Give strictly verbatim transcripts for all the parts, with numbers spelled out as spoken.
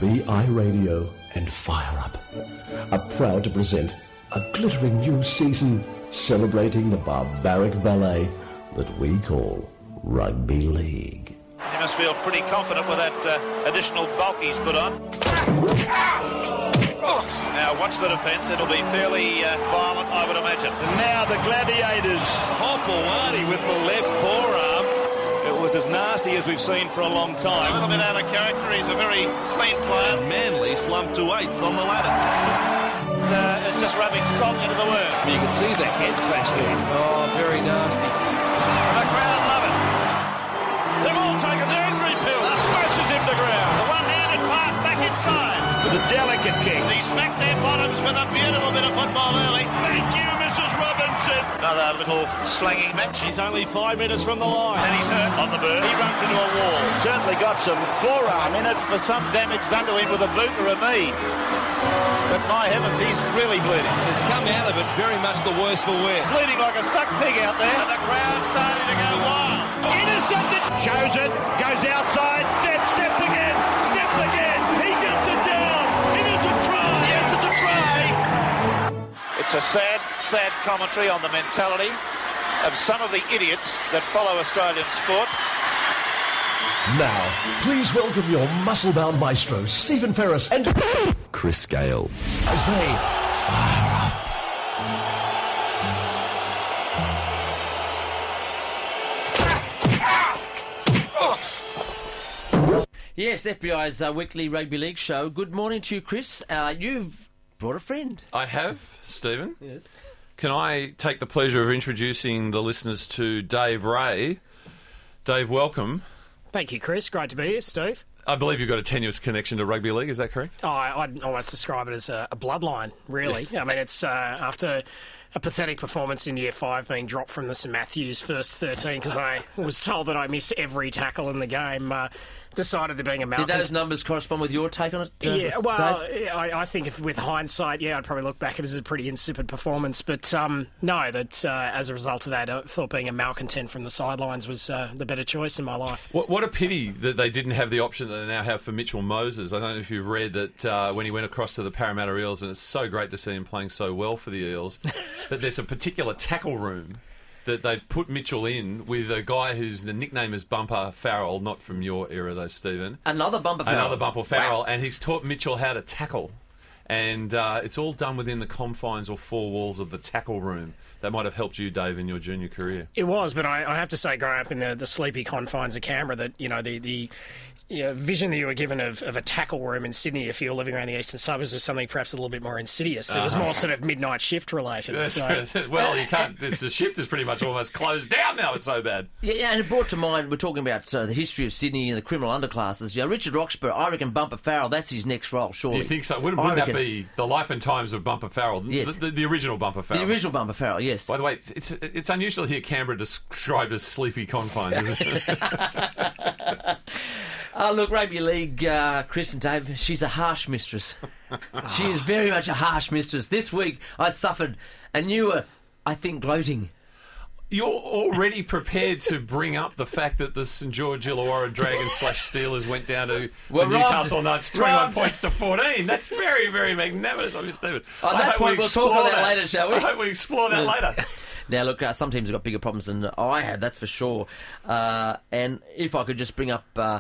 V I Radio and Fire Up are proud to present a glittering new season celebrating the barbaric ballet that we call Rugby League. He must feel pretty confident with that uh, additional bulk he's put on. Now watch the defence, it'll be fairly uh, violent, I would imagine. And now the Gladiators. Hopewadi with the left forearm. It was as nasty as we've seen for a long time. A little bit out of character, he's a very clean player. Manly slumped to eighth on the ladder. Uh, it's just rubbing salt into the wound. You can see the head clash there. Oh, very nasty. And the crowd love it. They've all taken the angry pill. That smashes him to ground. The one-handed pass back inside. With a delicate kick. He smacked their bottoms with a beautiful bit of football early. Thank you, Missus Robinson. Another little slanging match. He's only five metres from the line. And he's hurt on the bird. He runs into a wall. Certainly got some forearm in it for some damage done to him with a boot or a knee. But my heavens, he's really bleeding. He's come out of it very much the worse for wear. Bleeding like a stuck pig out there. And the crowd's starting to go wild. Intercepted. Shows it. Goes outside. Steps. Steps again. Steps again. He gets it down. It is a try. Yes, it's a try. It's a sad, sad commentary on the mentality of some of the idiots that follow Australian sport. Now, please welcome your muscle-bound maestros, Stephen Ferris and Chris Gale, as they fire up. Yes, F B I's uh, weekly rugby league show. Good morning to you, Chris. Uh, you've brought a friend. I have, Stephen. Yes. Can I take the pleasure of introducing the listeners to Dave Ray? Dave, welcome. Thank you, Chris. Great to be here, Steve. I believe you've got a tenuous connection to rugby league, is that correct? Oh, I, I'd almost describe it as a, a bloodline, really. I mean, it's uh, after a pathetic performance in year five being dropped from the St Matthews first thirteen because I was told that I missed every tackle in the game. Uh, decided to being a malcontent. Did those numbers correspond with your take on it, uh, Yeah, well, Dave? I, I think if with hindsight, yeah, I'd probably look back at it as a pretty insipid performance. But um, no, that uh, as a result of that, I thought being a malcontent from the sidelines was uh, the better choice in my life. What, what a pity that they didn't have the option that they now have for Mitchell Moses. I don't know if you've read that uh, when he went across to the Parramatta Eels, and it's so great to see him playing so well for the Eels, that there's a particular tackle room that they've put Mitchell in with a guy whose the nickname is Bumper Farrell, not from your era though, Stephen. Another Bumper Farrell. Another Bumper Farrell, Wow. and he's taught Mitchell how to tackle. And uh, it's all done within the confines or four walls of the tackle room. That might have helped you, Dave, in your junior career. It was, but I, I have to say, growing up in the, the sleepy confines of Canberra, that, you know, the... the you know, vision that you were given of, of a tackle room in Sydney if you were living around the eastern suburbs was something perhaps a little bit more insidious. It was Uh-huh. more sort of midnight shift related. So. well, you can't. It's, the shift is pretty much almost closed down now. It's so bad. Yeah, yeah, and it brought to mind, we're talking about uh, the history of Sydney and the criminal underclasses. Yeah, Richard Roxburgh, I reckon Bumper Farrell, that's his next role, surely. You think so? Wouldn't, I wouldn't that reckon- be the life and times of Bumper Farrell? Yes. The, the, the original Bumper Farrell. The original Bumper Farrell, yes. By the way, it's it's unusual to hear Canberra described as sleepy confines, isn't it? Uh, look, rugby league, uh, Chris and Dave, she's a harsh mistress. She is very much a harsh mistress. This week I suffered, and you were, I think, gloating. You're already prepared to bring up the fact that the St George Illawarra Dragons slash Steelers went down to Well, the Newcastle robbed. Knights twenty-one Robbed. points to fourteen. That's very, very magnanimous of you, Stephen. On I that hope point, we we'll explore talk on that later, shall we? I hope we explore that later. Now, look, uh, some teams have got bigger problems than I have, that's for sure. Uh, and if I could just bring up... Uh,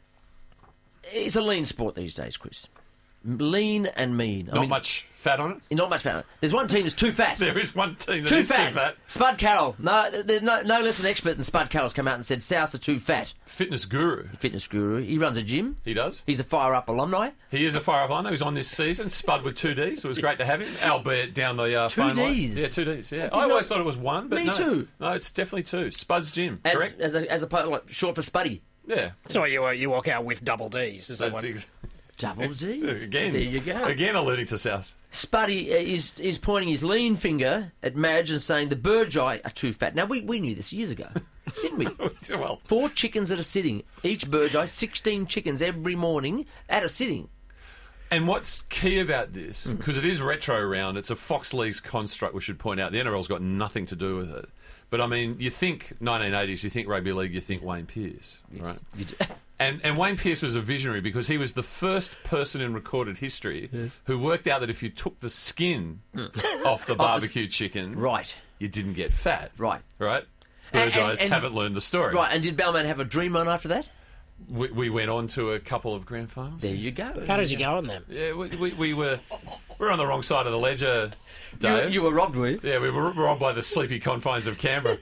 it's a lean sport these days, Chris. Lean and mean. I Not mean, much fat on it. Not much fat. There's one team that's too fat. There is one team that Too is fat. too fat. Spud Carroll. No, there's no, no less an expert than Spud Carroll's come out and said Souths are too fat. Fitness guru. Fitness guru. He runs a gym. He does. He's a Fire Up alumni. He is a Fire Up alumni. He's on this season. Spud with two Ds. It was great to have him, albeit down the uh, Two phone line. Ds? Yeah, two Ds. Yeah, did I, always not- thought it was one, but Me no. too. No, it's definitely two. Spud's gym. As, Correct. as a, as a like, short for Spuddy. Yeah. So you uh, you walk out with double Ds. Is that That's what? ex- Double Z's. again. There you go. Again, alluding to South. Spuddy uh, is is pointing his lean finger at Madge and saying the Burgeye are too fat. Now, we, we knew this years ago, didn't we? Well, Four chickens that are sitting. Each Burgeye, sixteen chickens every morning at a sitting. and what's key about this, Mm. because it is retro round, it's a Fox Leagues construct, we should point out. The N R L's got nothing to do with it. But, I mean, you think nineteen eighties, you think rugby league, you think Wayne Pearce, right? You do. And, and Wayne Pearce was a visionary because he was the first person in recorded history Yes. who worked out that if you took the skin off the barbecue chicken, Right. you didn't get fat. Right. Right? And- Burgeyes and- and- haven't learned the story. Right, and did Balmain have a dream run after that? We, we went on to a couple of grand finals. There you go. How did you go on them? Yeah, we, we, we were we were on the wrong side of the ledger, You, Dave. you were robbed, were you? Yeah, we were robbed by the sleepy confines of Canberra.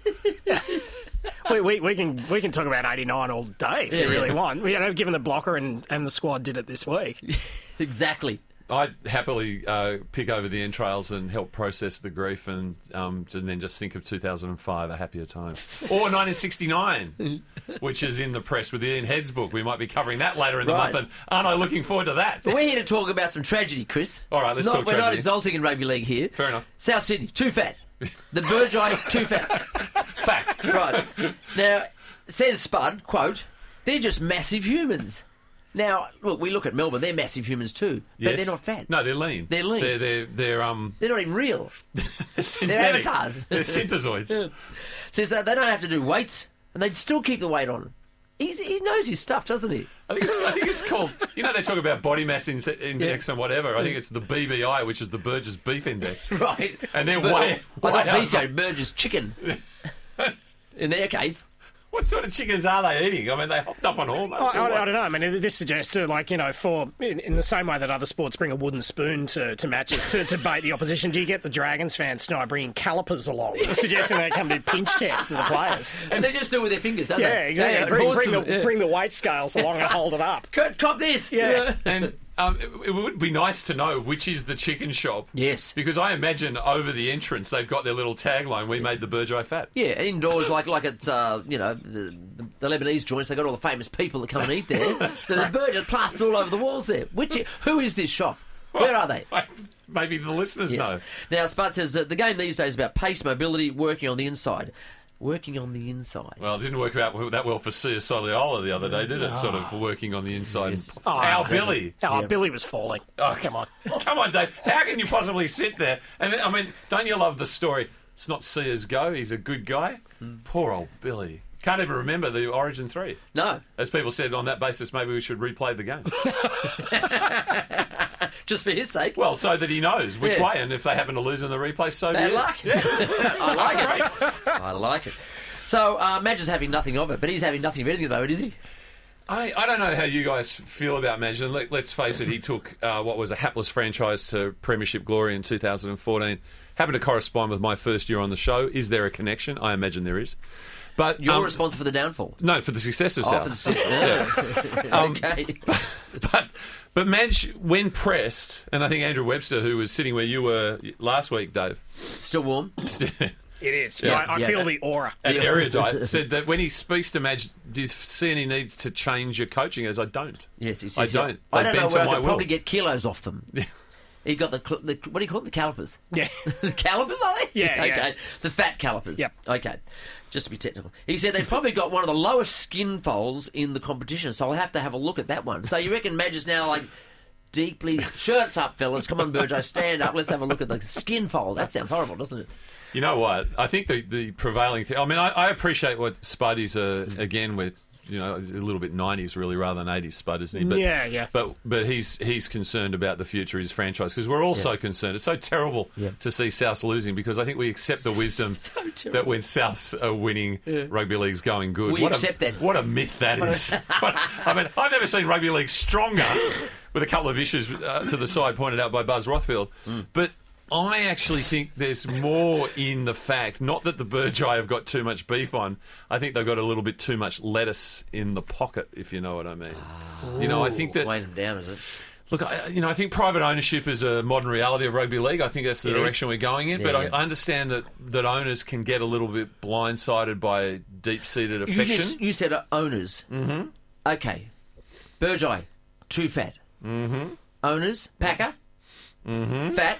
We, we, we can we can talk about eighty-nine all day if Yeah, you really yeah. want. You know, given the blocker and, and the squad did it this week. Exactly. I'd happily uh, pick over the entrails and help process the grief and, um, and then just think of two thousand five, a happier time. Or nineteen sixty-nine, which is in the press with Ian Head's book. We might be covering that later in the Right. month, and aren't I looking forward to that? But we're here to talk about some tragedy, Chris. All right, let's Not- talk We're not tragedy. exalting in rugby league here. Fair enough. South Sydney, too fat. The Burgeye, too fat. Fact. Right. Now, says Spud, quote, they're just massive humans. Now, look, we look at Melbourne, they're massive humans too, but Yes. they're not fat. No, they're lean. They're lean. They're, they're, they're, um, They're not even real. synthetic. avatars. They're synthesoids. Says that they don't have to do weights, and they'd still keep the weight on. He's, he knows his stuff, doesn't he? I think, it's, I think it's called, you know, they talk about body mass in- index and whatever. I think it's the B B I, which is the Burgess Beef Index. Right. And they're But- way, I way thought out. B C O, Burgess chicken. In their case. What sort of chickens are they eating? I mean, they hopped up on hormones. I, or I, what? I don't know. I mean, this suggests, uh, like, you know, for in, in the same way that other sports bring a wooden spoon to, to matches to, to bait the opposition, do you get the Dragons fans tonight bringing calipers along, suggesting they come do pinch tests to the players? And they just do it with their fingers, don't Yeah, they? exactly. Yeah, bring, horns bring, them, the, yeah. bring the weight scales along and hold it up. Cop, cop this. Yeah. And um, it, it would be nice to know which is the chicken shop. Yes. Because I imagine over the entrance they've got their little tagline, we made the Burgeye fat. Yeah, indoors, like like it's, uh, you know, the, the Lebanese joints, they got all the famous people that come and eat there. The birds are plastered all over the walls there. Which, who is this shop? Where are they? Maybe the listeners Yes. know. Now, Spud says that the game these days is about pace, mobility, working on the inside. Working on the inside. Well, it didn't work out that well for Sia Soliola the other day, did it? Sort of working on the inside. Yes. Oh, Our exactly. Billy. Oh, Yeah. Billy was falling. Oh, Come on. Come on, Dave. How can you possibly sit there? And then, I mean, don't you love the story? It's not Sia's go. He's a good guy. Poor old Billy. Can't even remember the Origin three. No. As people said, on that basis, maybe we should replay the game. Just for his sake. Well, so that he knows which Yeah. way, and if they happen to lose in the replay, so Bad be it. luck. Yeah. I like it. I like it. So, uh, Madge is having nothing of it, but he's having nothing of anything at the moment, is he? I, I don't know how you guys feel about Madge. And let, let's face it, he took uh, what was a hapless franchise to premiership glory in two thousand fourteen. Happened to correspond with my first year on the show. Is there a connection? I imagine there is. But You're um, responsible for the downfall. no, for the success of Oh, South. for the six. Yeah. okay. But but Madge, when pressed, and I think Andrew Webster, who was sitting where you were last week, Dave, Still warm? It is. Yeah. I, I Yeah. feel the aura. and Yeah. erudite, said that when he speaks to Madge, do you see any need to change your coaching? As I don't. Yes, he says. I yeah. don't. I They don't know bend where to I my could will. probably get kilos off them. He got the, cl- the what do you call them? The calipers. Yeah. The calipers, are they? Yeah, Okay. yeah. The fat calipers. Yep. Okay. Just to be technical. He said they've probably got one of the lowest skin folds in the competition, so I'll have to have a look at that one. So you reckon Madge is now like deeply shirts up, fellas? Come on, Burgess, stand up. Let's have a look at the skin fold. That sounds horrible, doesn't it? You know what? I think the, the prevailing thing. I mean, I, I appreciate what Spuddy's uh, again with. You know, a little bit nineties really rather than eighties Spud, isn't he? But, Yeah, yeah. But but he's he's concerned about the future of his franchise because we're all so concerned. It's so terrible Yeah. to see Souths losing because I think we accept the wisdom So terrible. that when Souths are winning, rugby league's going good. We what accept a, that. What a myth that is. What- I mean, I've never seen rugby league stronger with a couple of issues uh, to the side pointed out by Buzz Rothfield. Mm. But I actually think there's more in the fact, not that the Burgeye have got too much beef on, I think they've got a little bit too much lettuce in the pocket, if you know what I mean. You know, I think that, Weighing them down, is it? look, I, you know, I think private ownership is a modern reality of rugby league. I think that's the It is. direction we're going in. Yeah, but I, yeah. I understand that, that owners can get a little bit blindsided by deep-seated You, affection. just, you said uh, owners. Mm-hmm. Okay. Burgeye, too fat. Mm-hmm. Owners, Packer. Mm-hmm. Fat.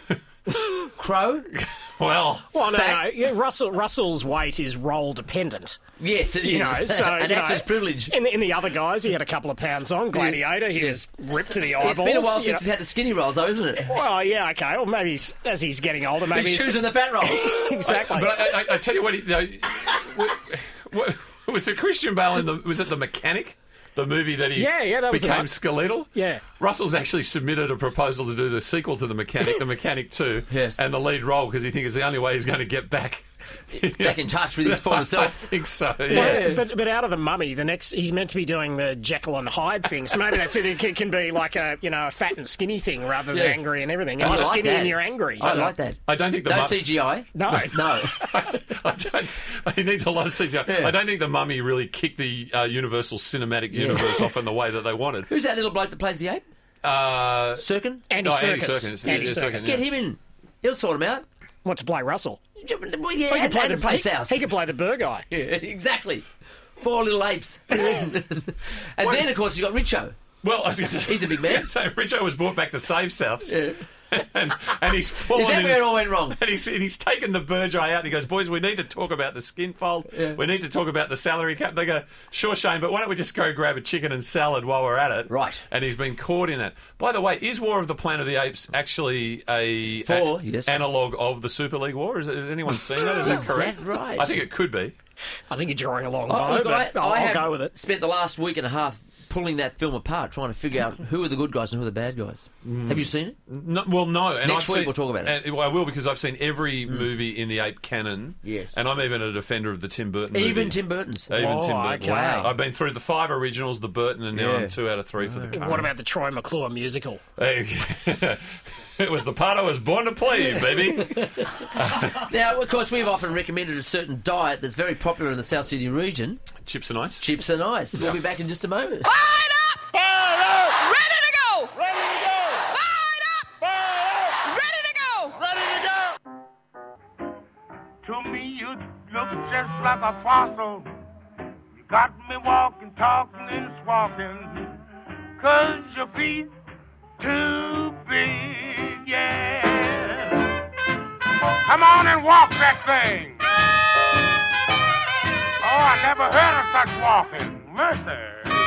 Crow. Well, Well, no, Fact- no. Yeah, Russell, Russell's weight is role dependent. Yes, it is. You know, so An you know, actor's privilege. In the, in the other guys, he had a couple of pounds on. Gladiator, he Yes. was ripped to the It's eyeballs. been a while you since know. he's had the skinny rolls, though, isn't it? Well, yeah, okay. Well, maybe he's, as he's getting older, maybe He's he's, choosing the fat rolls. exactly. but I, I, I tell you what, he, you know, what, what, was it Christian Bale in the, was it The Mechanic? The movie that he Yeah, yeah, that was the became one. skeletal. Yeah. Russell's actually submitted a proproposal to do the sequel to The Mechanic, The Mechanic two, Yes. and the lead role because he thinks it's the only way he's going to get back. Back in touch with his former I self. think so, yeah. Well, but but out of the Mummy, the next he's meant to be doing the Jekyll and Hyde thing. So maybe that's it. It can, can be like a you know a fat and skinny thing rather than Yeah. angry and everything. And I you're like skinny that. and you're angry. I so- like that. I don't think the No mu- C G I. No, No. I, I don't, he needs a lot of C G I. Yeah. I don't think the Mummy really kicked the uh, Universal Cinematic Universe off in the way that they wanted. Who's that little bloke that plays the ape? Uh, Sirkin? Andy oh, Serkis. Andy Serkis. Andy Yeah, Serkis. Serkis, Get yeah. him in. He'll sort him out. What to play Russell? Well, yeah, He and, could play and the the place he, house. he could play the Burr guy. Yeah, exactly. Four little apes. and then, of course, you got Richo. Well, I was going to He's a big man. So Richo was brought back to save Souths. Yeah. and, and he's fallen Is that in- where it all went wrong? And he's, and he's taken the Burgeye out and he goes, boys, we need to talk about the skin fold. Yeah. We need to talk about the salary cap. They go, sure, Shane, but why don't we just go grab a chicken and salad while we're at it? Right. And he's been caught in that. By the way, is War of the Planet of the Apes actually a, Four, a yes. analogue of the Super League War? Is it, has anyone seen that? Is that Is correct? that right? I think it could be. I think you're drawing a long I, bow, look, but I, I'll, I I'll have go with it. spent the last week and a half pulling that film apart, trying to figure out who are the good guys and who are the bad guys. Have you seen it? No, well, no. And Next I've week seen, we'll talk about it. And, well, I will because I've seen every movie in the ape canon. Yes. And I'm even a defender of the Tim Burton Even movie. Tim Burton's. Even Oh, Tim Burton. okay. Wow. I've been through the five originals, the Burton, and now Yeah. I'm two out of three for the current. What about the Troy McClure musical? Hey, it was the part I was born to play, baby. Now, of course, we've often recommended a certain diet that's very popular in the South Sydney region, Chips and ice. chips and ice. We'll be back in just a moment. Fired up! Fired up! Ready to go! Ready to go! Fired up! Fired up! Ready to go! Ready to go! To me, you look just like a fossil. You got me walking, talking, and squawking. Cause your feet too big, yeah. Come on and walk that thing. Oh, I never heard of such walking. Mercy.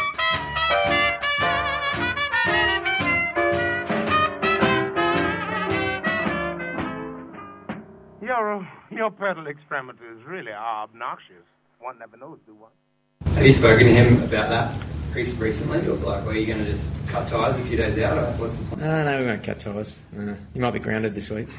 Your, your pedal extremities really are obnoxious. One never knows, do one? Have you spoken to him about that re- recently, or like, are you going to just cut ties a few days out, or what's the plan? No, no, we won't cut ties. Uh, he might be grounded this week.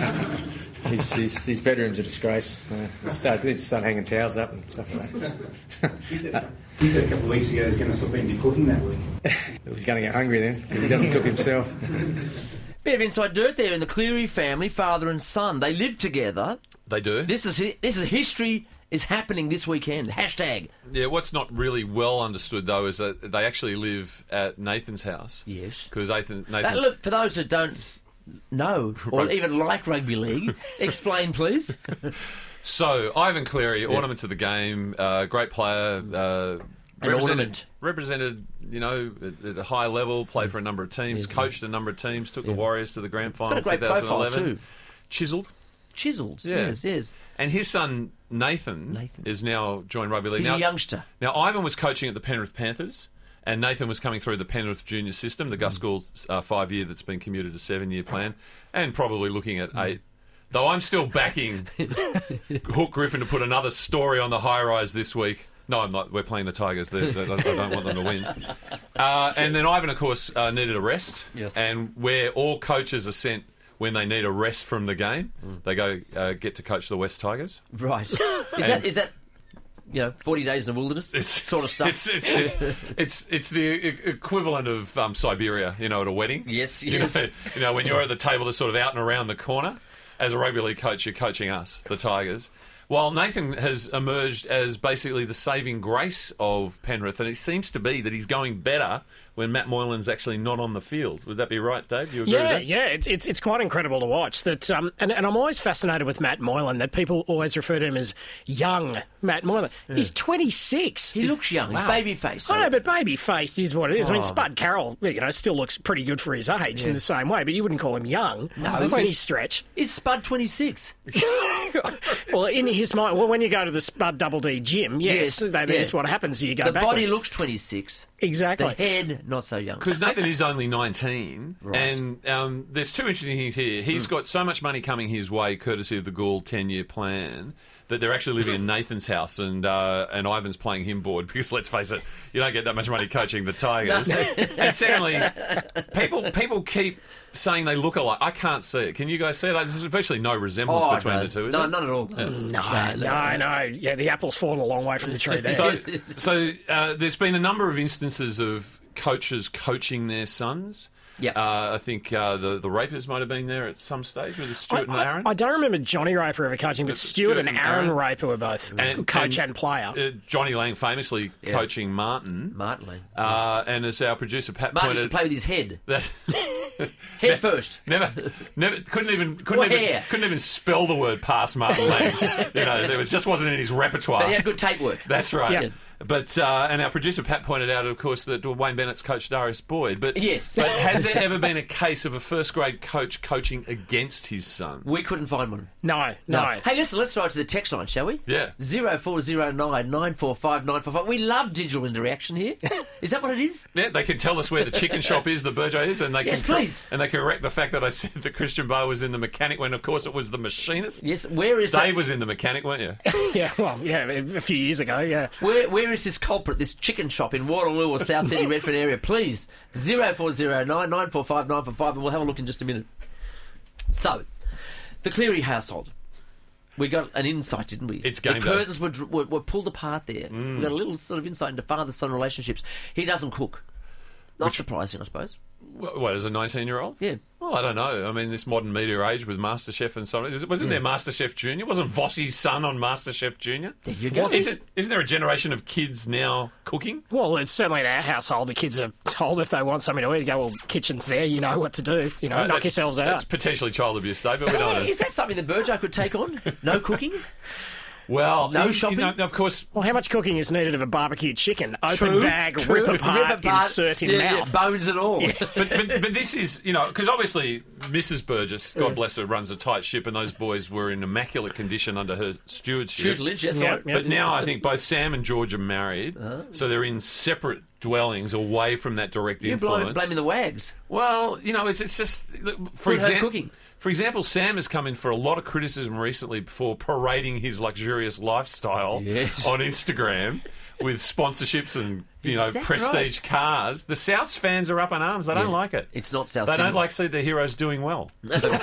his, his, his bedroom's a disgrace. Uh, he start, needs to start hanging towels up and stuff like that. He said, he said a couple of weeks ago he's going to stop eating cooking that week. He's going to get hungry then, if he doesn't cook himself. Bit of inside dirt there in the Cleary family, father and son. They live together. They do. This is hi- this is history is happening this weekend. Hashtag. Yeah, what's not really well understood, though, is that they actually live at Nathan's house. Yes. Because Nathan, Uh, Nathan's... look, for those that don't know or Rug- even like rugby league, explain, please. So, Ivan Cleary, ornament of the game, uh, great player. Uh, An represented, ornament. represented, you know, at, at a high level, played for a number of teams, Yes. coached a number of teams, took the Warriors to the grand final Got a great twenty profile eleven. too. Chiselled. Chiselled. Yeah. Yes, yes. And his son, Nathan, Nathan. is now joined rugby league. He's now, a youngster. Now, Ivan was coaching at the Penrith Panthers, and Nathan was coming through the Penrith junior system, the Gus Gould uh, five-year that's been commuted to seven-year plan, and probably looking at eight. Though I'm still backing Hook Griffin to put another story on the high-rise this week. No, I'm not. We're playing the Tigers. They're, they're, I don't want them to win. Uh, and then Ivan, of course, uh, needed a rest. Yes. And where all coaches are sent when they need a rest from the game, they go uh, get to coach the West Tigers. Right. Is that is that you know forty days in the wilderness sort of stuff? It's it's it's, it's, it's the e- equivalent of um, Siberia, you know, at a wedding. Yes, You yes. know, you know, when you're at the table, that's sort of out and around the corner. As a rugby league coach, you're coaching us, the Tigers. While Nathan has emerged as basically the saving grace of Penrith, and it seems to be that he's going better when Matt Moylan's actually not on the field. Would that be right, Dave? Do you agree Yeah, with that? yeah, it's it's it's quite incredible to watch that, um, and and I'm always fascinated with Matt Moylan. That people always refer to him as young Matt Moylan. He's twenty-six. He looks young. He's baby face. I know, but baby faced is what it is. I mean, Oh. Spud Carroll, you know, still looks pretty good for his age in the same way, but you wouldn't call him young. No, by any he's- stretch. Is Spud twenty-six? Well, in his mind, well, when you go to the Spud Double D gym, yes, Yes, that yeah. is what happens. You go The backwards. body looks twenty-six. Exactly. The head, not so young. Because Nathan is only nineteen, Right. and um, there's two interesting things here. He's got so much money coming his way, courtesy of the Gould ten-year plan, that they're actually living in Nathan's house, and uh, and Ivan's playing him board because let's face it, you don't get that much money coaching the Tigers. And secondly, people people keep saying they look alike. I can't see it. Can you guys see it? Like, there's virtually no resemblance Oh, between no. the two. Is No, there? none at all. Yeah. No, no, no. Yeah, the apple's fallen a long way from the tree there. So, so uh, there's been a number of instances of coaches coaching their sons. Yeah, uh, I think uh, the the Rapers might have been there at some stage with Stuart I, and Aaron. I, I don't remember Johnny Raper ever coaching, but, But Stuart, Stuart and and Aaron, Aaron. Raper were both And- coach and- and, player. Uh, Johnny Lang famously Yeah. coaching Martin. Martin Lang. Uh, and as our producer Pat Martin used to pointed, play with his head. that Head first. never, never couldn't even couldn't What even hair? couldn't even spell the word past Martin Lang. You know, there was just wasn't in his repertoire. But he had good tape work. That's right. Yeah. But uh, and our producer Pat pointed out, of course, that Wayne Bennett's coached Darius Boyd. But Yes. but has there ever been a case of a first grade coach coaching against his son? We couldn't find one. No, no. Hey, listen, let's throw it to the text line, shall we? Yeah. Zero four zero nine nine four five nine four five. We love digital interaction here. Is that what it is? Yeah, they can tell us where the chicken shop is, the Burjo is, and they Yes, can please. and they correct the fact that I said that Christian Bowe was in the mechanic when, of course, it was the machinist. Yes. Where is Dave that? was in the mechanic, weren't you? Yeah, well, yeah, a few years ago, yeah. Where where is this culprit? This chicken shop in Waterloo or South Sydney, Redfern area? Please, zero four zero nine nine four five nine four five, and we'll have a look in just a minute. So, the Cleary household. We got an insight, didn't we? It's the game day. curtains were, dr- were were pulled apart there. We got a little sort of insight into father-son relationships. He doesn't cook. Not surprising, I suppose. What, what, as a nineteen-year-old? Yeah. Well, I don't know. I mean, this modern media age with MasterChef and so on. Wasn't there MasterChef Junior? Wasn't Vossi's son on MasterChef Junior? There you go. Isn't, isn't there a generation of kids now cooking? Well, it's certainly in our household. The kids are told if they want something to eat, you go, well, kitchen's there, you know what to do. You know, Uh, knock that's- yourselves out. That's potentially child abuse, Dave, but we don't know. Is that something that Burjo could take on? No cooking? Well, No you- you shopping? know, of course, Well, how much cooking is needed of a barbecued chicken? Open True, bag, true. rip apart, Rip apart, insert in yeah, mouth. Yeah, bones and all. but, but but this is, you know, because obviously Missus Burgess, God bless her, runs a tight ship, and those boys were in immaculate condition under her stewardship. Tutelage, yes, Yeah, right. yeah. But now I think both Sam and George are married, so they're in separate dwellings away from that direct You're influence. blaming, blaming the wags. Well, you know, it's it's just for Good home example. cooking. For example, Sam has come in for a lot of criticism recently for parading his luxurious lifestyle Yes. on Instagram with sponsorships and, you Is know, that prestige cars. The Souths fans are up in arms. They don't Yeah. like it. It's not South They Sydney. don't like seeing their heroes doing well.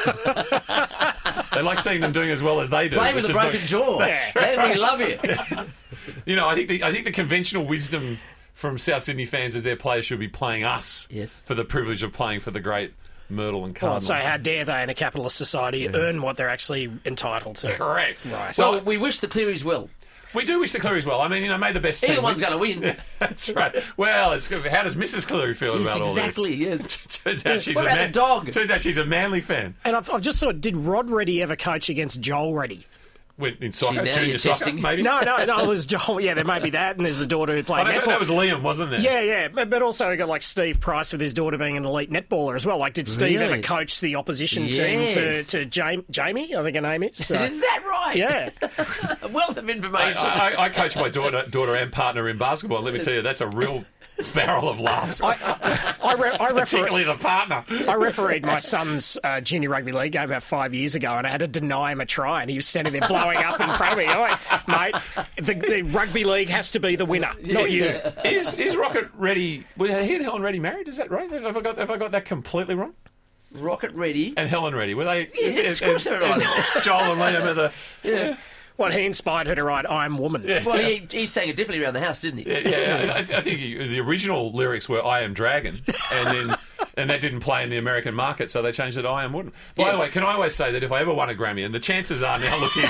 They like seeing them doing as well as they do. Playing with which a is broken like- jaw. That's Then we love you. You know, I think the, I think the conventional wisdom from South Sydney fans is their players should be playing us Yes. for the privilege of playing for the great Myrtle and Well, Cardinal. so how dare they in a capitalist society earn what they're actually entitled to? Correct. Right. Well, we wish the Clearys well. We do wish the Clearys well. I mean, you know, may the best team Either one's win. going to win. That's right. Well, it's good. How does Missus Cleary feel Yes, about all exactly, yes. this? Turns out she's What a about man. the dog? Turns out she's a Manly fan. And I've, I've just thought, did Rod Reddy ever coach against Joel Reddy? Went in soccer, now junior you're soccer, testing. maybe. No, no, no, there's Joel. Yeah, there may be that, and there's the daughter who Oh, played that's- netball. that was Liam, wasn't there? Yeah, yeah, but, but also we got like Steve Price with his daughter being an elite netballer as well. Like, did Steve Really? ever coach the opposition Yes. team to, to Jamie, Jamie? I think her name is. So- Is that right? yeah. A wealth of I, information. I, I coach my daughter, daughter and partner in basketball. And let me tell you, that's a real barrel of laughs. I, I, I, re- I, refer- Particularly the partner. I refereed my son's uh, junior rugby league game about five years ago, and I had to deny him a try, and he was standing there blowing up in front of me. I'm like, mate, the, the rugby league has to be the winner, not you. Is is Rocket Ready? Were he and Helen Reddy married? Is that right? Have I got have I got that completely wrong? Rocket ready. And Helen Reddy, were they? Yes, of course and, they're and right. Joel and Liam are the. Yeah. Well, he inspired her to write "I'm Woman." Well, he, he sang it differently around the house, didn't he? Yeah, yeah, I, I think he, the original lyrics were "I am Dragon," and then and that didn't play in the American market, so they changed it to "I am Wooden." By Yes. the way, can I always say that if I ever won a Grammy, and the chances are now looking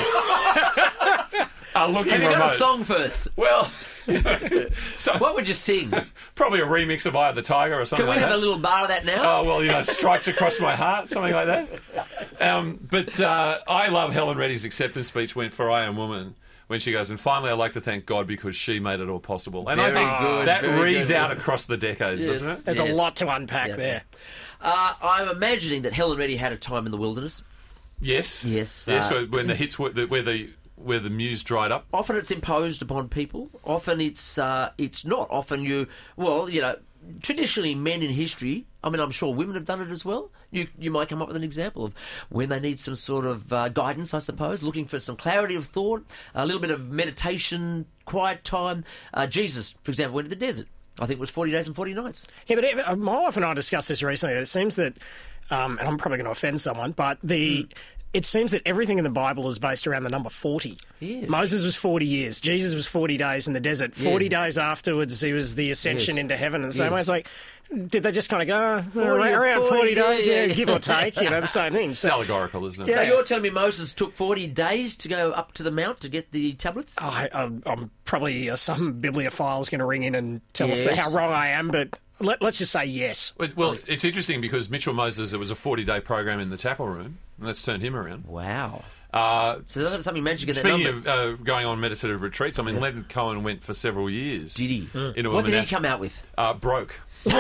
are looking Have you remote. got a song first? Well, so What would you sing? probably a remix of "Eye of the Tiger" or something Can we like have that. a little bar of that now? Oh, well, you know, strikes across my heart, something like that. Um, but uh, I love Helen Reddy's acceptance speech went for I Am Woman when she goes, and finally I'd like to thank God because she made it all possible. And I Very think good, that very reads good. out across the decades, Yes. doesn't it? There's Yes. a lot to unpack Yeah. there. Uh, I'm imagining that Helen Reddy had a time in the wilderness. Yes. Yes, Yes, uh, when the hits were, the, where the where the muse dried up. Often it's imposed upon people. Often it's uh, it's not. Often you, well, you know, traditionally, men in history, I mean, I'm sure women have done it as well. You you might come up with an example of when they need some sort of uh, guidance, I suppose, looking for some clarity of thought, a little bit of meditation, quiet time. Uh, Jesus, for example, went to the desert. I think it was forty days and forty nights. Yeah, but it, my wife and I discussed this recently. It seems that, um, and I'm probably going to offend someone, but the... Mm. It seems that everything in the Bible is based around the number forty. Yeah. Moses was forty years. Jesus was forty days in the desert. forty yeah. days afterwards, he was the ascension yes. into heaven. And the same yes. way, it's like, did they just kind of go, oh, forty, around forty, forty days, yeah, yeah, give or take, you know, the same thing. So, it's allegorical, isn't it? Yeah. So you're telling me Moses took forty days to go up to the mount to get the tablets? Oh, I, I'm, I'm probably, uh, some bibliophile is going to ring in and tell yes. us how wrong I am, but... Let, let's just say yes. Well, it's interesting because Mitchell Moses, it was a forty-day program in the chapel room, and that's turned him around. Wow. Uh, so that's something magic to get that Speaking number. of uh, going on meditative retreats, I mean, yeah. Leonard Cohen went for several years. Did he? Mm. Into What a did he come out with? Uh, broke. He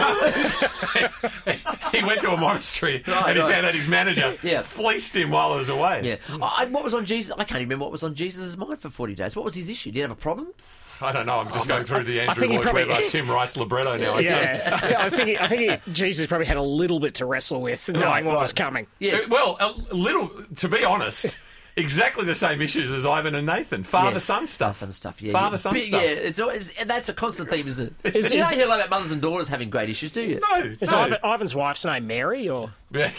went to a monastery right, and he right. found out his manager yeah. fleeced him while he was away. Yeah. I, what was on Jesus? I can't even remember what was on Jesus' mind for forty days. What was his issue? Did he have a problem? I don't know. I'm just oh, going through the I Andrew think Lloyd probably, Webber, Tim Rice libretto now. Yeah, yeah. I think he, I think he, Jesus probably had a little bit to wrestle with, knowing right, what right. was coming. Yes. Uh, well, a little. To be honest. Exactly the same issues as Ivan and Nathan. Father-son yeah. stuff. Father-son stuff, yeah. Father-son yeah. stuff. Yeah, it's always, and that's a constant theme, isn't it? Is, you is, don't hear about mothers and daughters having great issues, do you? No. Is no. Ivan, Ivan's wife's name Mary, or...? Yeah.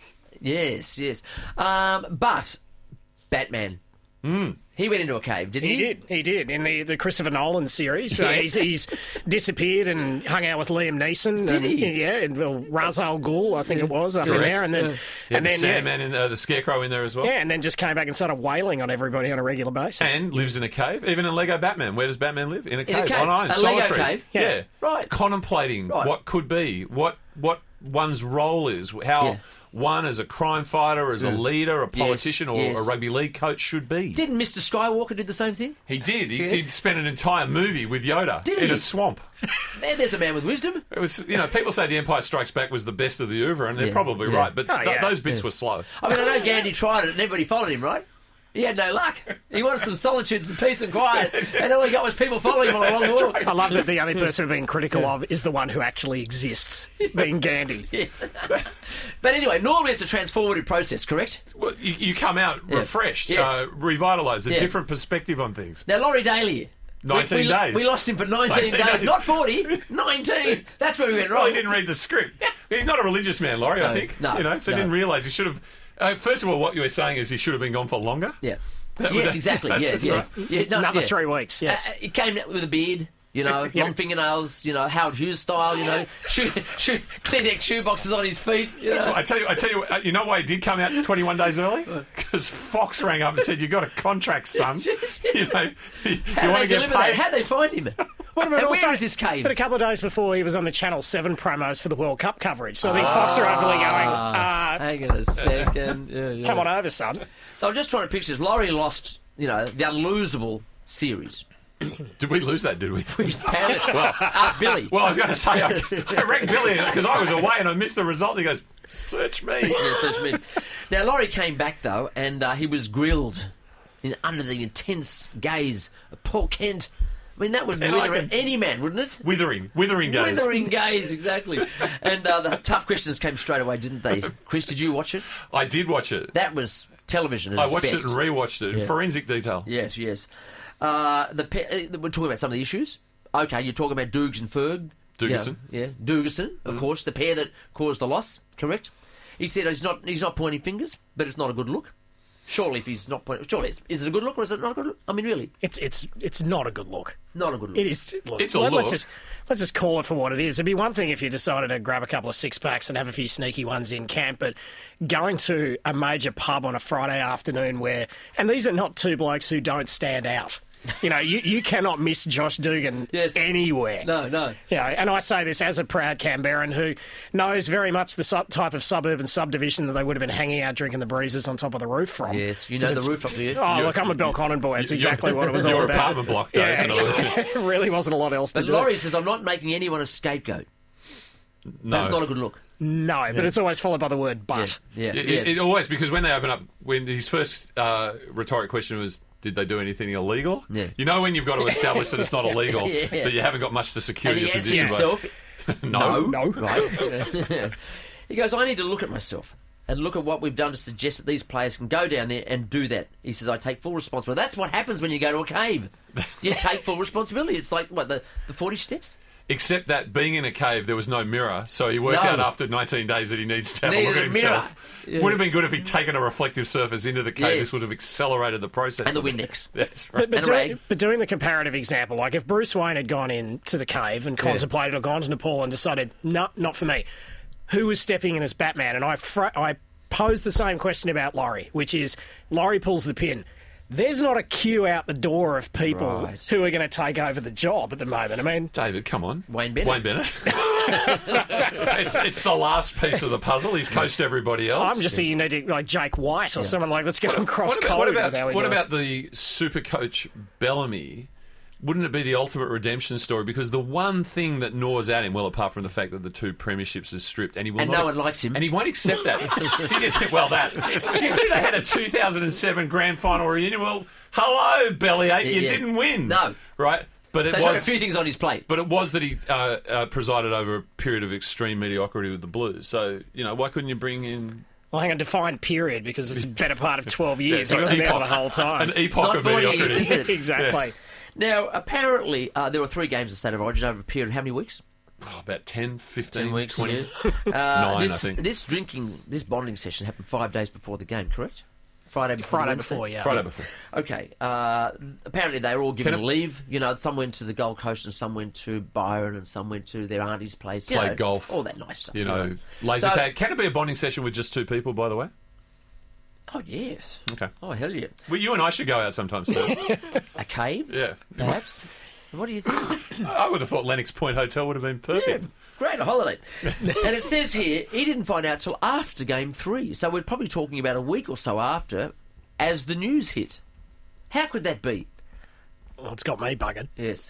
Yes, yes. Um, but, Batman... Mm. He went into a cave, didn't he? He did, he did, in the, the Christopher Nolan series. So yes. he's, he's disappeared and hung out with Liam Neeson. Did and, he? Yeah, and well, Ra's al Ghul, I think it was, up in there. And then, yeah. and the then Sandman yeah. and uh, the Scarecrow in there as well. Yeah, and then just came back and started wailing on everybody on a regular basis. And lives in a cave, even in Lego Batman. Where does Batman live? In a cave. In a cave. On Iron, a solitary. Lego cave? Yeah. yeah. Right. Contemplating right. what could be, what what one's role is, how... Yeah. One as a crime fighter, as mm. a leader, a politician, yes, or yes. a rugby league coach should be. Didn't Mister Skywalker do the same thing? He did. He, yes. he spent an entire movie with Yoda did in he? a swamp. There, there's a man with wisdom. It was, you know, people say The Empire Strikes Back was the best of the oeuvre, and they're yeah. probably yeah. right. But oh, th- yeah. those bits yeah. were slow. I mean, I know Gandhi tried it, and everybody followed him, right? He had no luck. He wanted some solitude, some peace and quiet, and all he got was people following him on a long walk. I love that the only person being critical yeah. of is the one who actually exists, being Gandhi. Yes. But anyway, normally it's a transformative process, correct? Well, you, you come out yeah. refreshed, yes. uh, revitalised, a yeah. different perspective on things. Now, Laurie Daly. nineteen we, we, days. We lost him for nineteen, nineteen days. days. Not forty, nineteen. That's where we went wrong. Well, he didn't read the script. He's not a religious man, Laurie, no, I think. No, you know, so no. he didn't realise he should have... Uh, first of all, what you were saying is he should have been gone for longer. Yeah. That yes, that, exactly. That, Yeah, yeah. right. yeah no, Another yeah. three weeks, yes. Uh, he came out with a beard, you know, yeah. long fingernails, you know, Howard Hughes style, you know, shoe, shoe, Kleenex shoe boxes on his feet, you know. I tell you, I tell you, uh, you know why he did come out twenty-one days early? Because Fox rang up and said, "You got a contract, son. yes, yes. You know, you, How you want to they get deliver that? paid." How'd they find him? What about and also, where is this cave? But a couple of days before, he was on the Channel seven promos for the World Cup coverage. So I think Fox are overly going, uh, hang on a second. Yeah, yeah. Come on over, son. So I'm just trying to picture this. Laurie lost, you know, the unlosable series. Did we lose that, did we? well, ask Billy. Well, I was going to say, I, I rang Billy because I was away and I missed the result. And he goes, "Search me." Yeah, search me. Now, Laurie came back, though, and uh, he was grilled in, under the intense gaze of Paul Kent. I mean, that would And wither can... any man, wouldn't it? Withering. Withering gaze. Withering gaze, exactly. And uh, the tough questions came straight away, didn't they? Chris, did you watch it? I did watch it. That was television at I its watched best. it and rewatched it in Yeah. forensic detail. Yes, yes. Uh, the pe- uh, we're talking about some of the issues. Okay, you're talking about Doogs and Ferg. Dugerson. Yeah, yeah. Dugerson, of mm. course, the pair that caused the loss, correct? He said he's not he's not pointing fingers, but it's not a good look. Surely, if he's not pointing... Surely, is it a good look or is it not a good look? I mean, really? It's it's it's not a good look. Not a good look. It is. Look, it's a let, look. Let's just, let's just call it for what it is. It'd be one thing if you decided to grab a couple of six-packs and have a few sneaky ones in camp, but going to a major pub on a Friday afternoon where... And these are not two blokes who don't stand out. You know, you, you cannot miss Josh Dugan yes. anywhere. No, no. You know, and I say this as a proud Canberran who knows very much the sub- type of suburban subdivision that they would have been hanging out drinking the breezes on top of the roof from. Yes, you know the roof up there. Oh, look, I'm a Belconnen boy. It's exactly what it was all Your about. apartment block, though. Yeah, it really wasn't a lot else to but do. But Laurie says, I'm not making anyone a scapegoat. No. That's not a good look. No, but yeah. it's always followed by the word but. Yeah, yeah. It, yeah. it, it always, because when they open up, when his first uh, rhetoric question was, Did they do anything illegal? Yeah. You know when you've got to establish that it's not illegal, Yeah. but you haven't got much to secure And he your answers position. himself, no. No. right? He goes, I need to look at myself and look at what we've done to suggest that these players can go down there and do that. He says, I take full responsibility. That's what happens when you go to a cave. You take full responsibility. It's like, what, the, the forty steps? Except that being in a cave, there was no mirror, so he worked No. out after nineteen days that he needs to have Needed a look at a mirror. himself. Yeah. Would have been good if he'd taken a reflective surface into the cave. Yes. This would have accelerated the process. And the of it. Windex. That's right. But, but, And a doing, rag. but doing the comparative example, like if Bruce Wayne had gone into the cave and contemplated or gone to Nepal and decided, no, not for me, who was stepping in as Batman? And I, fr- I posed the same question about Laurie, which is, Laurie pulls the pin. There's not a queue out the door of people Right. who are going to take over the job at the moment. I mean, David, come on. Wayne Bennett. Wayne Bennett. it's, it's the last piece of the puzzle. He's coached everybody else. I'm just saying you need to, like Jake White or someone like, let's go and cross What about, code what with how about, we what do it. about the super coach Bellamy? Wouldn't it be the ultimate redemption story? Because the one thing that gnaws at him, well, apart from the fact that the two premierships is stripped, and he will And not, no one likes him. and he won't accept that. Did you see, well, that. Did you see they had a two thousand seven grand final reunion? Well, hello, Bellyache, you Yeah. didn't win. No. Right? But it So he's got a was few things on his plate. But it was that he uh, uh, presided over a period of extreme mediocrity with the Blues. So, you know, why couldn't you bring in... Well, hang on, defined period, because it's a better part of twelve years. Yeah, he wasn't there epoch. the whole time. An epoch not of forty years, mediocrity. is it? Exactly. Now, apparently, uh, there were three games of State of Origin over a period of how many weeks? Oh, about ten, fifteen, Ten weeks. twenty. yeah. Uh, Nine, this, I think. This drinking, this bonding session happened five days before the game, correct? Friday before. Friday Wednesday? before, yeah. Friday before. Okay. Uh, apparently, they were all given Can it- leave. You know, some went to the Gold Coast and some went to Byron and some went to their auntie's place. You Play know, golf. all that nice stuff. You know, laser So- tag. Can it be a bonding session with just two people, by the way? Oh yes. Okay. Oh hell yeah. Well, you and I should go out sometime soon. A cave, Yeah. perhaps. What do you think? I would have thought Lennox Point Hotel would have been Yeah, perfect. great, a holiday. And it says here he didn't find out till after game three, so we're probably talking about a week or so after, as the news hit. How could that be? Well, it's got me buggered. Yes.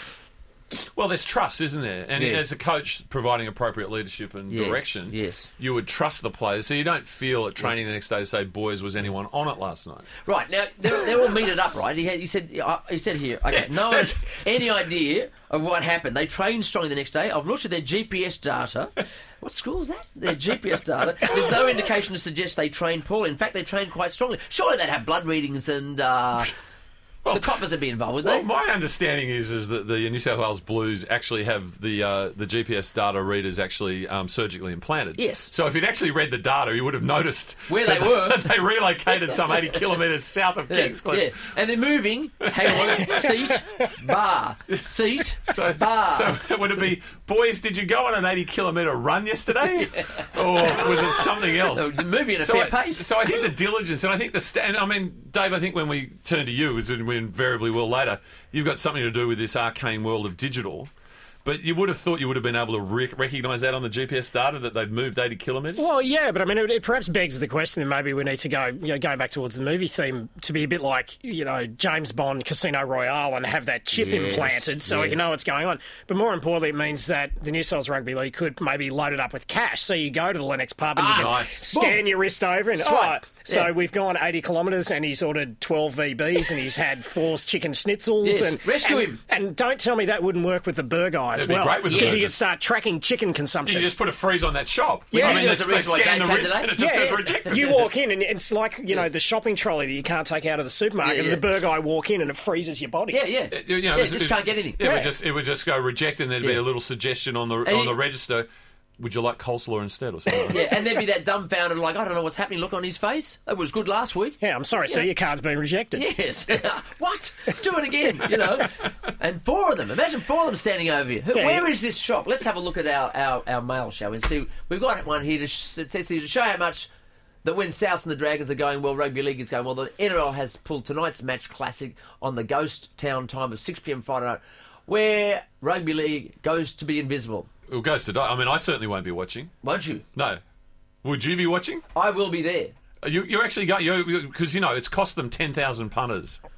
Well, there's trust, isn't there? And Yes. as a coach providing appropriate leadership and Yes, direction, yes. you would trust the players so you don't feel at training the next day to say, boys, was anyone on it last night? Right now, they're, they're all meted up, right? He, had, he said, uh, he said here, okay, no one has any idea of what happened. They trained strongly the next day. I've looked at their G P S data. What school is that? Their G P S data. There's no indication to suggest they trained poorly. In fact, they trained quite strongly. Surely they'd have blood readings and uh, the coppers would be involved, would Well, they? my understanding is is that the New South Wales Blues actually have the uh, the G P S data readers actually um, surgically implanted. Yes. So if he'd actually read the data, he would have noticed Where that they were. that they relocated some eighty kilometres south of Yeah, Kingscliff. yeah, and they're moving. Hang on, seat, bar, seat, So, bar. so would it be, boys, did you go on an eighty kilometre run yesterday? Or was it something else? They're moving at a so fair I, pace. So I think the diligence, and I think the stand. I mean, Dave, I think when we turn to you, as we invariably will later, you've got something to do with this arcane world of digital. But you would have thought you would have been able to rec- recognise that on the G P S data that they've moved eighty kilometres. Well, yeah, but I mean, it, it perhaps begs the question that maybe we need to go, you know, going back towards the movie theme, to be a bit like, you know, James Bond, Casino Royale, and have that chip Yes, implanted so we can yes. know what's going on. But more importantly, it means that the New South Wales Rugby League could maybe load it up with cash. So you go to the Lennox pub and Ah, you can nice. scan Boom. your wrist over and, That's oh, right. so Yeah. we've gone eighty kilometres and he's ordered twelve V Bs and he's had four chicken schnitzels. Yes, and rescue and, him. And don't tell me that wouldn't work with the burger as It'd be well. great with the because you burgers. could start tracking chicken You consumption. just put a freeze on that shop. Yeah, I mean, there's they, a they reason why scan the Dave wrist came and it today. just Yeah, goes it's- rejected. you walk in and it's like, you know, the shopping trolley that you can't take out of the supermarket. Yeah, yeah. The burger, I walk in and it freezes your body. yeah, yeah, You know, yeah. it was- Just it- can't get anything. Yeah, It, Yeah. would just, it would just go reject, and there'd be Yeah. a little suggestion on the And on he- the register. Would you like coleslaw instead, or something? Like that? Yeah, and there'd be that dumbfounded, like, I don't know what's happening look on his face. It was good last week. Yeah, I'm sorry, sir, your card's been rejected. Yes. What? Do it again, you know. And four of them. Imagine four of them standing over you. Who- Yeah, Where yeah. is this shop? Let's have a look at our, our, our mail, shall we? And see, we've got one here, to sh- it says here, to show how much that when Souths and the Dragons are going well, Rugby League is going well. The N R L has pulled tonight's match classic on the Ghost Town time of six p.m. Friday night, where Rugby League goes to be invisible. It goes to die. I mean, I certainly won't be watching. Won't you? No. Would you be watching? I will be there. You, you actually got you because you know it's cost them ten thousand punters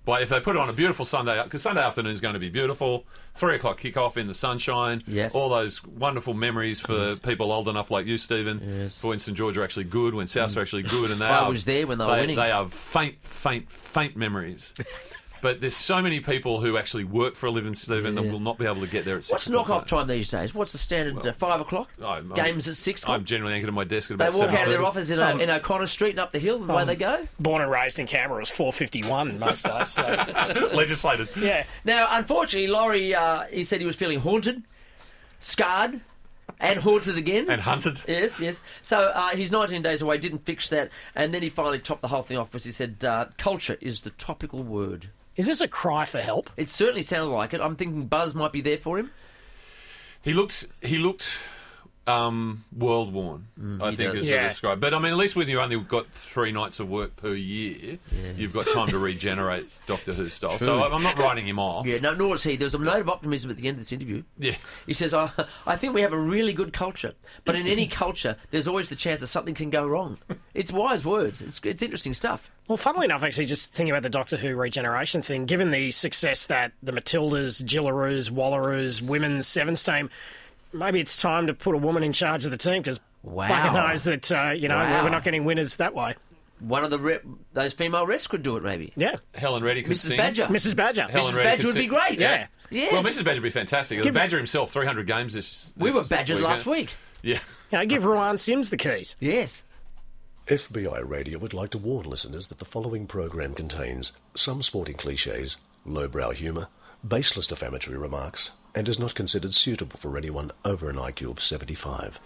But if they put it on a beautiful Sunday, because Sunday afternoon is going to be beautiful, three o'clock kickoff in the sunshine, Yes. all those wonderful memories for people old enough like you, Stephen, Yes. for when St George are actually good, when Souths are actually good, and they I are, was there when they were winning. They are faint, faint, faint memories. But there's so many people who actually work for a living, Stephen, that Yeah. will not be able to get there at six What's o'clock knock-off tonight. time these days? What's the standard? uh, five o'clock? I'm- I'm- Games at six o'clock? I'm generally anchored at my desk at They about walk seven out of their thirty. office in, o- in O'Connor Street and up the hill, and away Um, they go. Born and raised in Canberra, it was four fifty-one most days. So. Legislated. Yeah. Now, unfortunately, Laurie, uh, he said he was feeling haunted, scarred, and haunted again. And hunted. Yes, yes. So uh, he's nineteen days away, didn't fix that, and then he finally topped the whole thing off because he said, uh, culture is the topical word. Is this a cry for help? It certainly sounds like it. I'm thinking Buzz might be there for him. He looked. He looked. Um, world worn, I he think does. is Yeah. to describe. But I mean, at least when you only got three nights of work per year, you've got time to regenerate Doctor Who style. So I'm not writing him off. Yeah, no, nor is he. There was a note of optimism at the end of this interview. Yeah. He says, I, I think we have a really good culture, but in any culture, there's always the chance that something can go wrong. It's wise words. It's, it's interesting stuff. Well, funnily enough, actually, just thinking about the Doctor Who regeneration thing, given the success that the Matildas, Gillaroos, Wallaroos, women's Sevens team, maybe it's time to put a woman in charge of the team because Wow. Bucker knows that, uh, you know, Wow. we're not getting winners that way. One of the re- those female refs could do it, maybe. Yeah. Helen Reddy could Missus sing. Badger. Missus Badger. Helen Missus Reddy Badger could would be sing. great. Yeah. Yes. Well, Missus Badger would be fantastic. The Give- Badger himself, three hundred games this. We this were badgered weekend. last week. Yeah. You know, give Ruan Sims the keys. Yes. F B I Radio would like to warn listeners that the following program contains some sporting cliches, lowbrow humour, baseless defamatory remarks, and is not considered suitable for anyone over an I Q of seventy-five.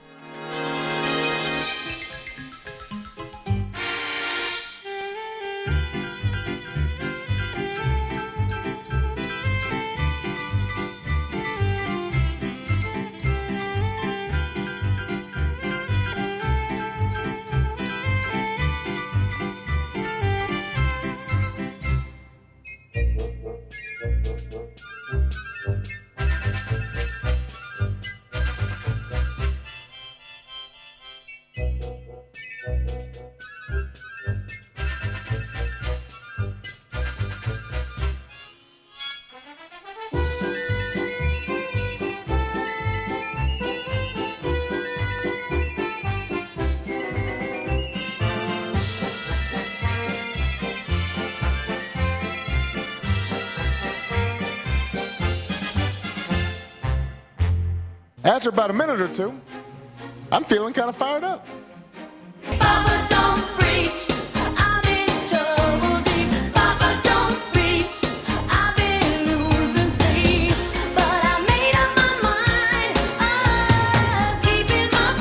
After about a minute or two, I'm feeling kind of fired up. Papa, don't preach. I'm in trouble deep. Papa, don't preach. I've been losing sleep. But I made up my mind. I'm keeping my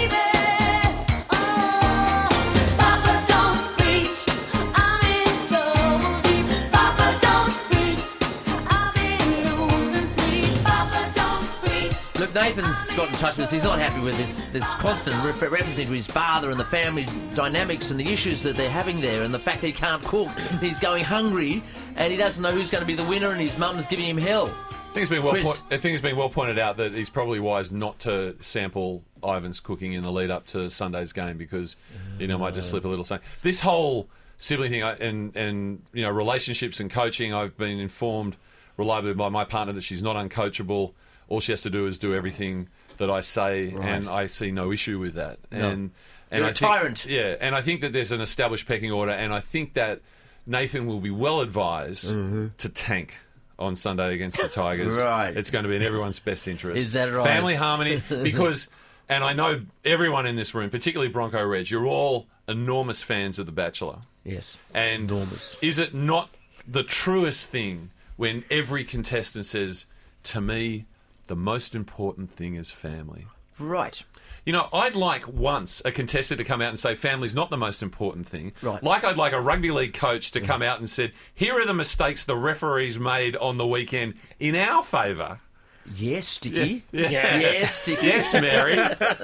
baby. Oh, Papa, don't preach. I'm in trouble deep. Papa, don't preach. I've been losing sleep. Papa, don't preach. Look, Nathan's got in touch with us. He's not happy with this this constant re- referencing to his father and the family dynamics and the issues that they're having there and the fact that he can't cook. He's going hungry and he doesn't know who's going to be the winner and his mum's giving him hell. I think it's been well. Chris. Po- I think it's been well pointed out that he's probably wise not to sample Ivan's cooking in the lead up to Sunday's game because you know might just slip a little something. This whole sibling thing I- and and you know relationships and coaching. I've been informed reliably by my partner that she's not uncoachable. All she has to do is do everything that I say, Right. and I see no issue with that. No. And and You're I a think- tyrant. yeah, and I think that there's an established pecking order, and I think that Nathan will be well advised to tank on Sunday against the Tigers. Right. It's going to be in everyone's best interest. Is that right? Family harmony, because, and I know everyone in this room, particularly Bronco Reg, you're all enormous fans of The Bachelor. Yes. And Enormous. is it not the truest thing when every contestant says, to me, the most important thing is family? Right. You know, I'd like once a contestant to come out and say family's not the most important thing. Right. Like I'd like a rugby league coach to come out and said, here are the mistakes the referees made on the weekend in our favour. Yes, Sticky. Yeah. Yes, Sticky. Yes, Mary.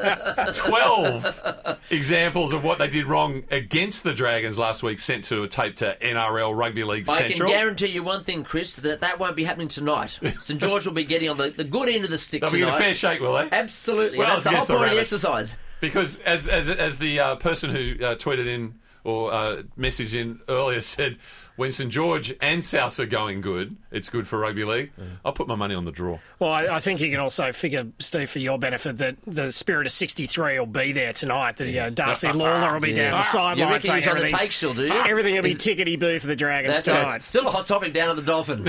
Twelve examples of what they did wrong against the Dragons last week sent to a tape to N R L Rugby League I Central. can guarantee you one thing, Chris, that that won't be happening tonight. St George will be getting on the, the good end of the stick They'll be tonight. getting a fair shake, will they? Absolutely. Well, That's the whole against the point of the Rabbits. exercise. Because as as as the uh, person who uh, tweeted in or uh, messaged in earlier said, when St George and Souths are going good, it's good for rugby league. I'll put my money on the draw. Well, I, I think you can also figure, Steve, for your benefit, that the spirit of sixty-three will be there tonight. That, you know, Darcy Lawler will be down the You sideline reckon saying he's on the everything, take still, do you? everything will be Is- tickety-boo for the Dragons That's tonight. right. Still a hot topic down at the Dolphin.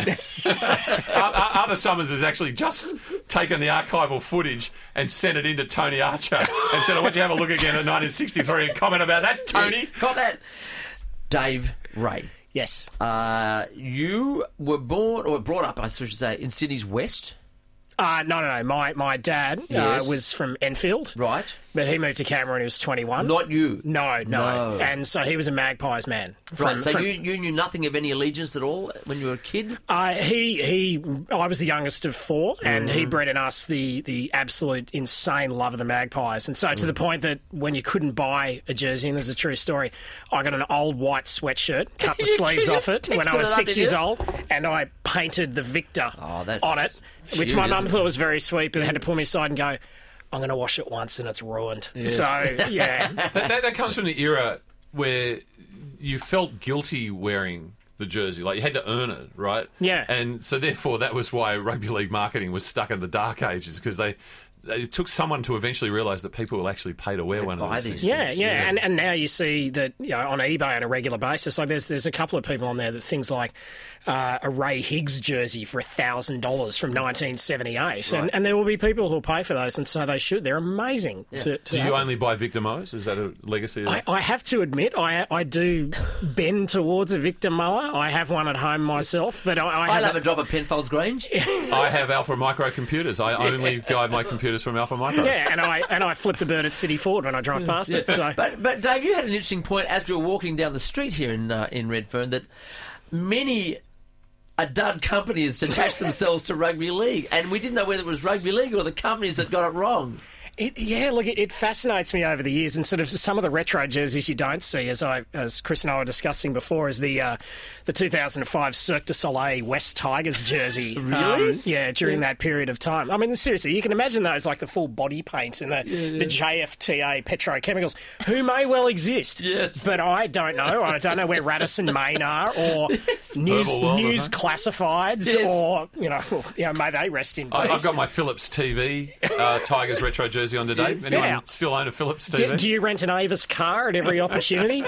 Arthur Summers has actually just taken the archival footage and sent it into Tony Archer and said, I want you to have a look again at nineteen sixty-three and comment about that, Tony. Got that? Dave Ray. Yes. Uh, you were born, or brought up, I should say, in Sydney's West. Uh, no, no, no. My, my dad Yes. uh, was from Enfield. Right. But he moved to Canberra when he was twenty-one. Not you. No, no. No. And so he was a Magpies man. Right, From- so from- you, you knew nothing of any allegiance at all when you were a kid? Uh, he he. I was the youngest of four, and he Mhm. bred in us the the absolute insane love of the Magpies, and so to the point that when you couldn't buy a jersey, and this is a true story, I got an old white sweatshirt, cut the You- sleeves you off it when I pixeled was it up, six did years you? old, and I painted the Victor Oh, that's on it, which cute, my mum isn't thought was very sweet, but they had to pull me aside and go, "I'm going to wash it once, and it's ruined." Yes. So yeah. That, that, that comes from the era where you felt guilty wearing the jersey. Like, you had to earn it, right? Yeah. And so, therefore, that was why rugby league marketing was stuck in the dark ages, because they... It took someone to eventually realise that people will actually pay to wear one of buy these these things. Yeah, yeah, and and now you see that, you know, on eBay on a regular basis. Like there's there's a couple of people on there that things like uh, a Ray Higgs jersey for a thousand dollars from nineteen seventy-eight, and and there will be people who'll pay for those, and so they should. They're amazing. To, to Do you have. only buy Victor Mose? Is that a legacy? Of... I, I have to admit, I I do bend towards a Victor mower. I have one at home myself, but I, I, I have love a drop of Penfolds Grange. I have Alpha Micro computers. I only guide my computers from Alpha Micro. Yeah, and I and I flip the bird at City Ford when I drive past it. So. But, but Dave, you had an interesting point as we were walking down the street here in uh, in Redfern that many a dud companies attached themselves to rugby league, and we didn't know whether it was rugby league or the companies that got it wrong. It, yeah, look, it, it fascinates me over the years, and sort of some of the retro jerseys you don't see, as I, as Chris and I were discussing before, is the uh, the two thousand five Cirque du Soleil West Tigers jersey. Really? Um, yeah, during that period of time. I mean, seriously, you can imagine those like the full body paint and the, the J F T A petrochemicals, who may well exist. Yes. But I don't know. I don't know where Radisson Main are, or news Herbal World, news isn't it? classifieds, Yes. or you know, you know, may they rest in peace. I, I've got my Philips T V uh, Tigers retro jersey on today. Anyone Yeah. still own a Philips T V? do, do you rent an Avis car at every opportunity?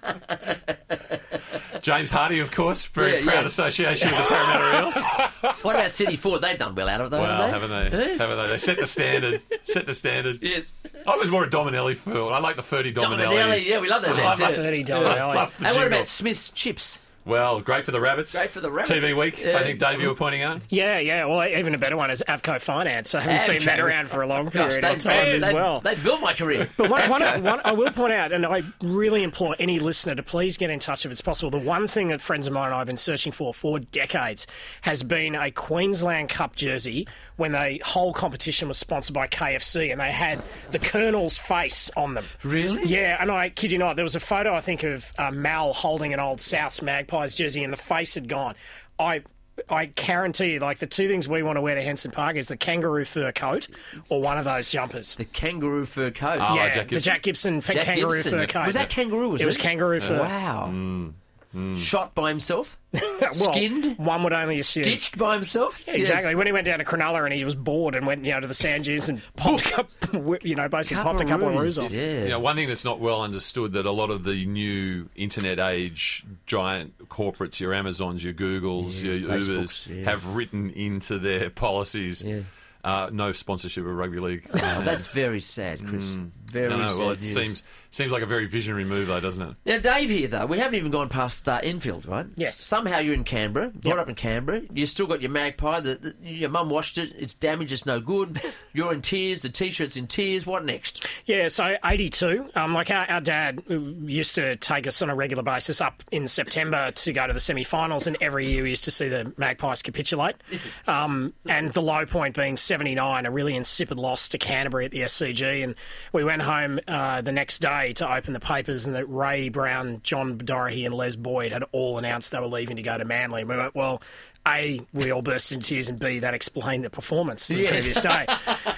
James Hardy, of course, very Yeah, proud yeah. association with the Parramatta Eels. What about City Ford? They've done well out of it, though, Well, haven't haven't they? they? Eh? Haven't they? They set the standard. Set the standard. Yes. I was more a Dominelli fool. I like the Ferdy Dominelli. Dominelli, yeah, we love those I ads. love yeah. thirty I Dominelli. love the And what jingle. about Smith's Chips? Well, great for the Rabbits. Great for the Rabbits. T V Week, Yeah. I think, Dave, you were pointing out. Yeah, yeah. Well, even a better one is Avco Finance. I haven't seen Avco. that around for a long Gosh, period they, of time they, as they, well. they built my career. But one, one, one, I will point out, and I really implore any listener to please get in touch if it's possible. The one thing that friends of mine and I have been searching for for decades has been a Queensland Cup jersey when the whole competition was sponsored by K F C and they had the Colonel's face on them. Really? Yeah, and I kid you not, there was a photo, I think, of uh, Mal holding an old Souths Magpies jersey and the face had gone. I I guarantee you, like, the two things we want to wear to Henson Park is the kangaroo fur coat or one of those jumpers. The kangaroo fur coat. Oh, yeah, Jack the Gibson. Jack Gibson fa- Jack kangaroo Gibson. fur coat. Was that kangaroo? Was it was it? kangaroo fur. Wow. Shot by himself? Well, Skinned? one would only assume. Stitched by himself? Yeah, exactly. Yes. When he went down to Cronulla and he was bored and went, you know, to the sand dunes and popped, a couple, you know, basically popped a couple of roos off. Yeah. You know, one thing that's not well understood, that a lot of the new internet age giant corporates, your Amazons, your Googles, Yeah, your Facebooks, Ubers, yeah. have written into their policies Yeah. uh, no sponsorship of rugby league. Oh, that's very sad, Chris. Very no, no, sad well, it news. seems seems like a very visionary move, though, doesn't it? Now, Dave here, though, we haven't even gone past uh, Enfield, right? Yes. Somehow you're in Canberra, brought Yep. up in Canberra. You still got your magpie. The, the, your mum washed it. It's damaged. It's no good. You're in tears. The T-shirt's in tears. What next? Yeah, so eighty-two. Um, like our, our dad used to take us on a regular basis up in September to go to the semi-finals, and every year we used to see the Magpies capitulate. Um, and the low point being seventy-nine, a really insipid loss to Canterbury at the S C G. And we went home uh, the next day to open the papers, and that Ray Brown, John Dorothy, and Les Boyd had all announced they were leaving to go to Manly. And we went, well, A, we all burst into tears, and B, that explained the performance the Yes. previous day.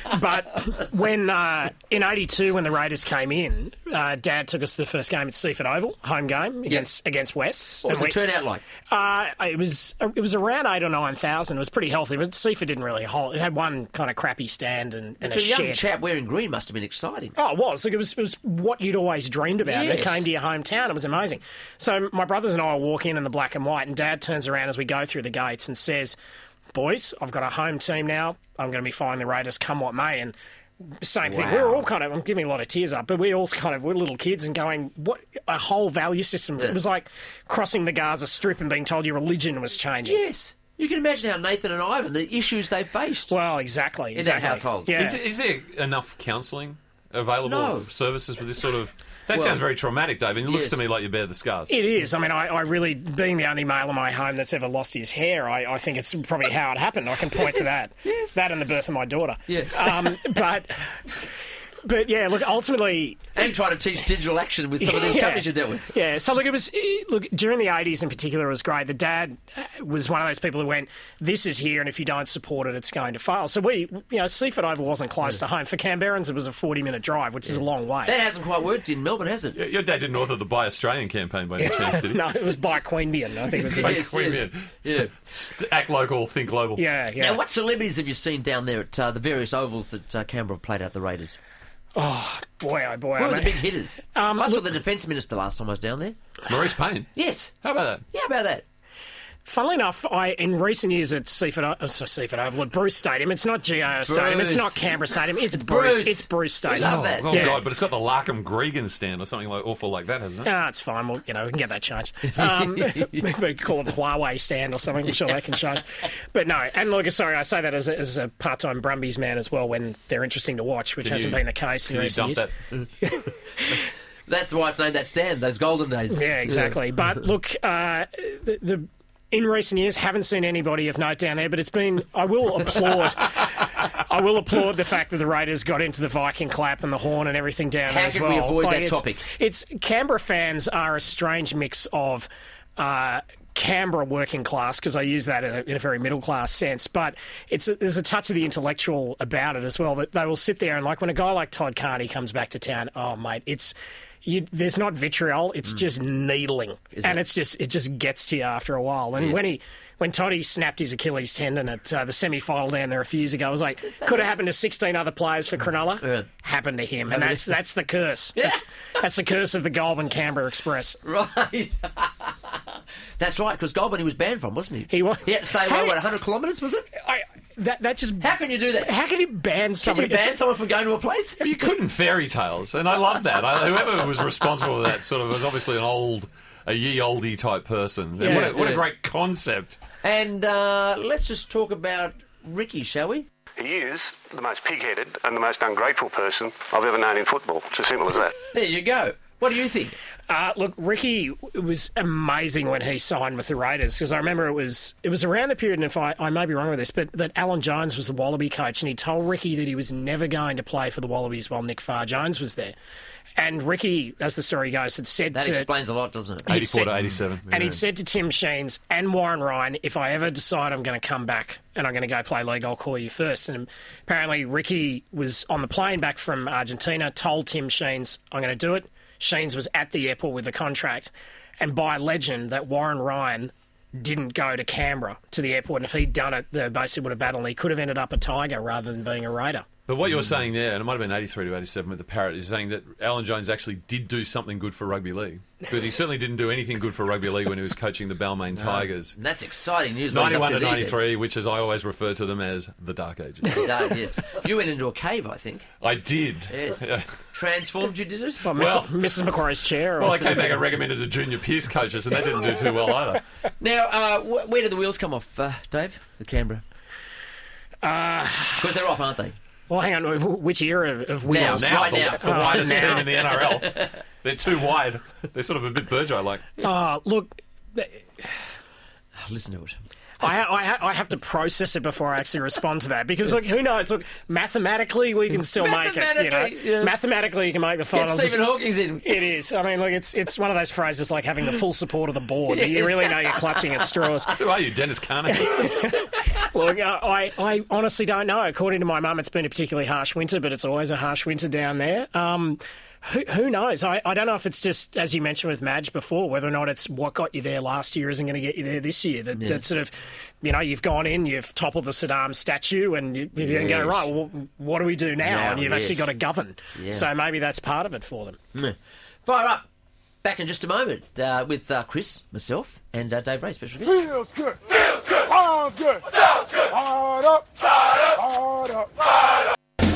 But when uh, in eighty-two, when the Raiders came in, uh, Dad took us to the first game at Seaford Oval, home game against against Wests. What was And the we- turnout like? Uh, it was it was around eight or nine thousand. It was pretty healthy, but Seaford didn't really hold. It had one kind of crappy stand and, and To a a young shed. chap wearing green must have been exciting. Oh, it was. Like, it was. It was what you'd always dreamed about. Yes. It came to your hometown. It was amazing. So my brothers and I walk in in the black and white, and Dad turns around as we go through the gates and says, "Boys, I've got a home team now. I'm going to be following the Raiders, come what may." And same thing. We were all kind of. I'm giving a lot of tears up, but we all kind of we're little kids and going, "What a whole value system!" It was like crossing the Gaza Strip and being told your religion was changing. Yes. You can imagine how Nathan and Ivan, the issues they faced. Well, exactly. In exactly. that household. Yeah. Is, is there enough counselling available No. services for this sort of... That Well, sounds very traumatic, Dave, and it looks yes. to me like you bear the scars. It is. I mean, I, I really, being the only male in my home that's ever lost his hair, I, I think it's probably how it happened. I can point to that. Yes. That and the birth of my daughter. Yeah. Um, but, but yeah, look, ultimately... And trying to teach digital action with some of these Yeah. companies you dealt with. Yeah, so look, it was eh, look during the eighties in particular. It was great. The dad uh, was one of those people who went, "This is here, and if you don't support it, it's going to fail." So we, you know, Seaford Oval wasn't close to home. For Canberrans, it was a forty-minute drive, which is a long way. That hasn't quite worked in Melbourne, has it? Your your dad didn't author the Buy Australian campaign by any chance, did he? No, it was by Queanbeyan. I think it was the By Yes, Queanbeyan. Yeah. St- Act local, think global. Yeah, yeah. Now, what celebrities have you seen down there at uh, the various ovals that uh, Canberra have played out the Raiders? Oh boy, oh boy! Who I were the mean- big hitters? Um, I saw look- the Defence Minister last time I was down there. Maurice Payne. Yes. How about that? Yeah, how about that? Funnily enough, I in recent years at Seaford, O- oh, sorry, Seaford Oval, at Bruce Stadium. It's not G I O Stadium. It's Bruce. not Canberra Stadium. It's, Bruce. Bruce. It's Bruce Stadium. love that. Oh, Yeah. God, but it's got the Larkham Gregan stand or something like awful like that, hasn't it? Ah, it's fine. Well, you know, we can get that changed. Um, maybe call it the Huawei stand or something. I'm sure they can change. But no, and look, sorry, I say that as a, as a part-time Brumbies man as well when they're interesting to watch, which Can hasn't you- been the case in Can you recent dump years. that? That's why it's named that stand, those golden days. Yeah, exactly. But look, uh, the, the in recent years, haven't seen anybody of note down there. But it's been. I will applaud. I will applaud the fact that the Raiders got into the Viking clap and the horn and everything down How there as can well. we avoid that it's, topic? It's Canberra fans are a strange mix of. Uh, Canberra working class, because I use that in a, in a very middle class sense, but it's a, there's a touch of the intellectual about it as well. That they will sit there and like when a guy like Todd Carney comes back to town, oh mate, it's you, there's not vitriol, it's just needling, Is and it? it's just it just gets to you after a while. And Yes. when he when Toddy snapped his Achilles tendon at uh, the semi-final down there a few years ago, I was like, could have happened to sixteen other players for Cronulla. Yeah. Happened to him, and Happened that's to- that's the curse. Yeah. That's, that's the curse of the Goulburn Canberra Express. Right. That's right, because Goulburn he was banned from, wasn't he? He was. He had to stay away, How- what, one hundred kilometres, was it? I, that that just How can you do that? How can you ban Can somebody? you ban It's- someone from going to a place? You couldn't fairy tales, and I love that. I, whoever was responsible for that sort of was obviously an old, a ye oldie type person. And Yeah, what a, what a yeah. great concept. And uh, let's just talk about Ricky, shall we? He is the most pig-headed and the most ungrateful person I've ever known in football. It's as simple as that. There you go. What do you think? Uh, look, Ricky it was amazing when he signed with the Raiders because I remember it was it was around the period, and if I, I may be wrong with this, but that Alan Jones was the Wallaby coach, and he told Ricky that he was never going to play for the Wallabies while Nick Farr-Jones was there. And Ricky, as the story goes, had said That to... explains a lot, doesn't it? He'd eighty-four said- to eighty-seven. And yeah. he'd said to Tim Sheens and Warren Ryan, if I ever decide I'm going to come back and I'm going to go play league, I'll call you first. And apparently Ricky was on the plane back from Argentina, told Tim Sheens, I'm going to do it. Sheens was at the airport with the contract. And by legend, that Warren Ryan didn't go to Canberra to the airport. And if he'd done it, the basically would have battled. He could have ended up a Tiger rather than being a Raider. But what you're saying there, and it might have been eighty-three to eighty-seven with the Parrot, is saying that Alan Jones actually did do something good for rugby league. Because he certainly didn't do anything good for rugby league when he was coaching the Balmain Tigers. And that's exciting news. what he's up ninety-one to these days. ninety-three, which as I always refer to them as the Dark Ages. Uh, yes. You went into a cave, I think. I did. Yes. Yeah. Transformed you, did it? Well, Miss Well- Missus Macquarie's chair. Or... Well, I came back and recommended the junior Pierce coaches, and they didn't do too well either. Now, uh, wh- where did the wheels come off, uh, Dave? The Canberra? Uh, Because they're off, aren't they? well, hang on. Which era of wheels? Now, right the, now. the Oh, widest now. team in the N R L. They're too wide. They're sort of a bit Burjo-like. Uh, look, Listen to it. I, ha- I, ha- I have to process it before I actually respond to that because, look, who knows? Look, mathematically, we can still make it. You know, yes. Mathematically, you can make the Get finals. Stephen Hawking's in. It is. I mean, look, it's it's one of those phrases like having the full support of the board. Yes. You really know you're clutching at straws. Who are you, Dennis Carnegie? Look, uh, I, I honestly don't know. According to my mum, it's been a particularly harsh winter, but it's always a harsh winter down there. Um, who, who knows? I, I don't know if it's just, as you mentioned with Madge before, whether or not it's what got you there last year isn't going to get you there this year. That, Yeah. that sort of, you know, you've gone in, you've toppled the Saddam statue, and you, you're going to go, Yes. right, well, what do we do now? Now, and you've yes. actually got to govern. Yeah. So maybe that's part of it for them. Mm. Fire up. Back in just a moment uh, with uh, Chris, myself, and uh, Dave Ray, special guest. Feels good. Feels good. Sounds good. Sounds good. Hard up. Hard up. Hard up.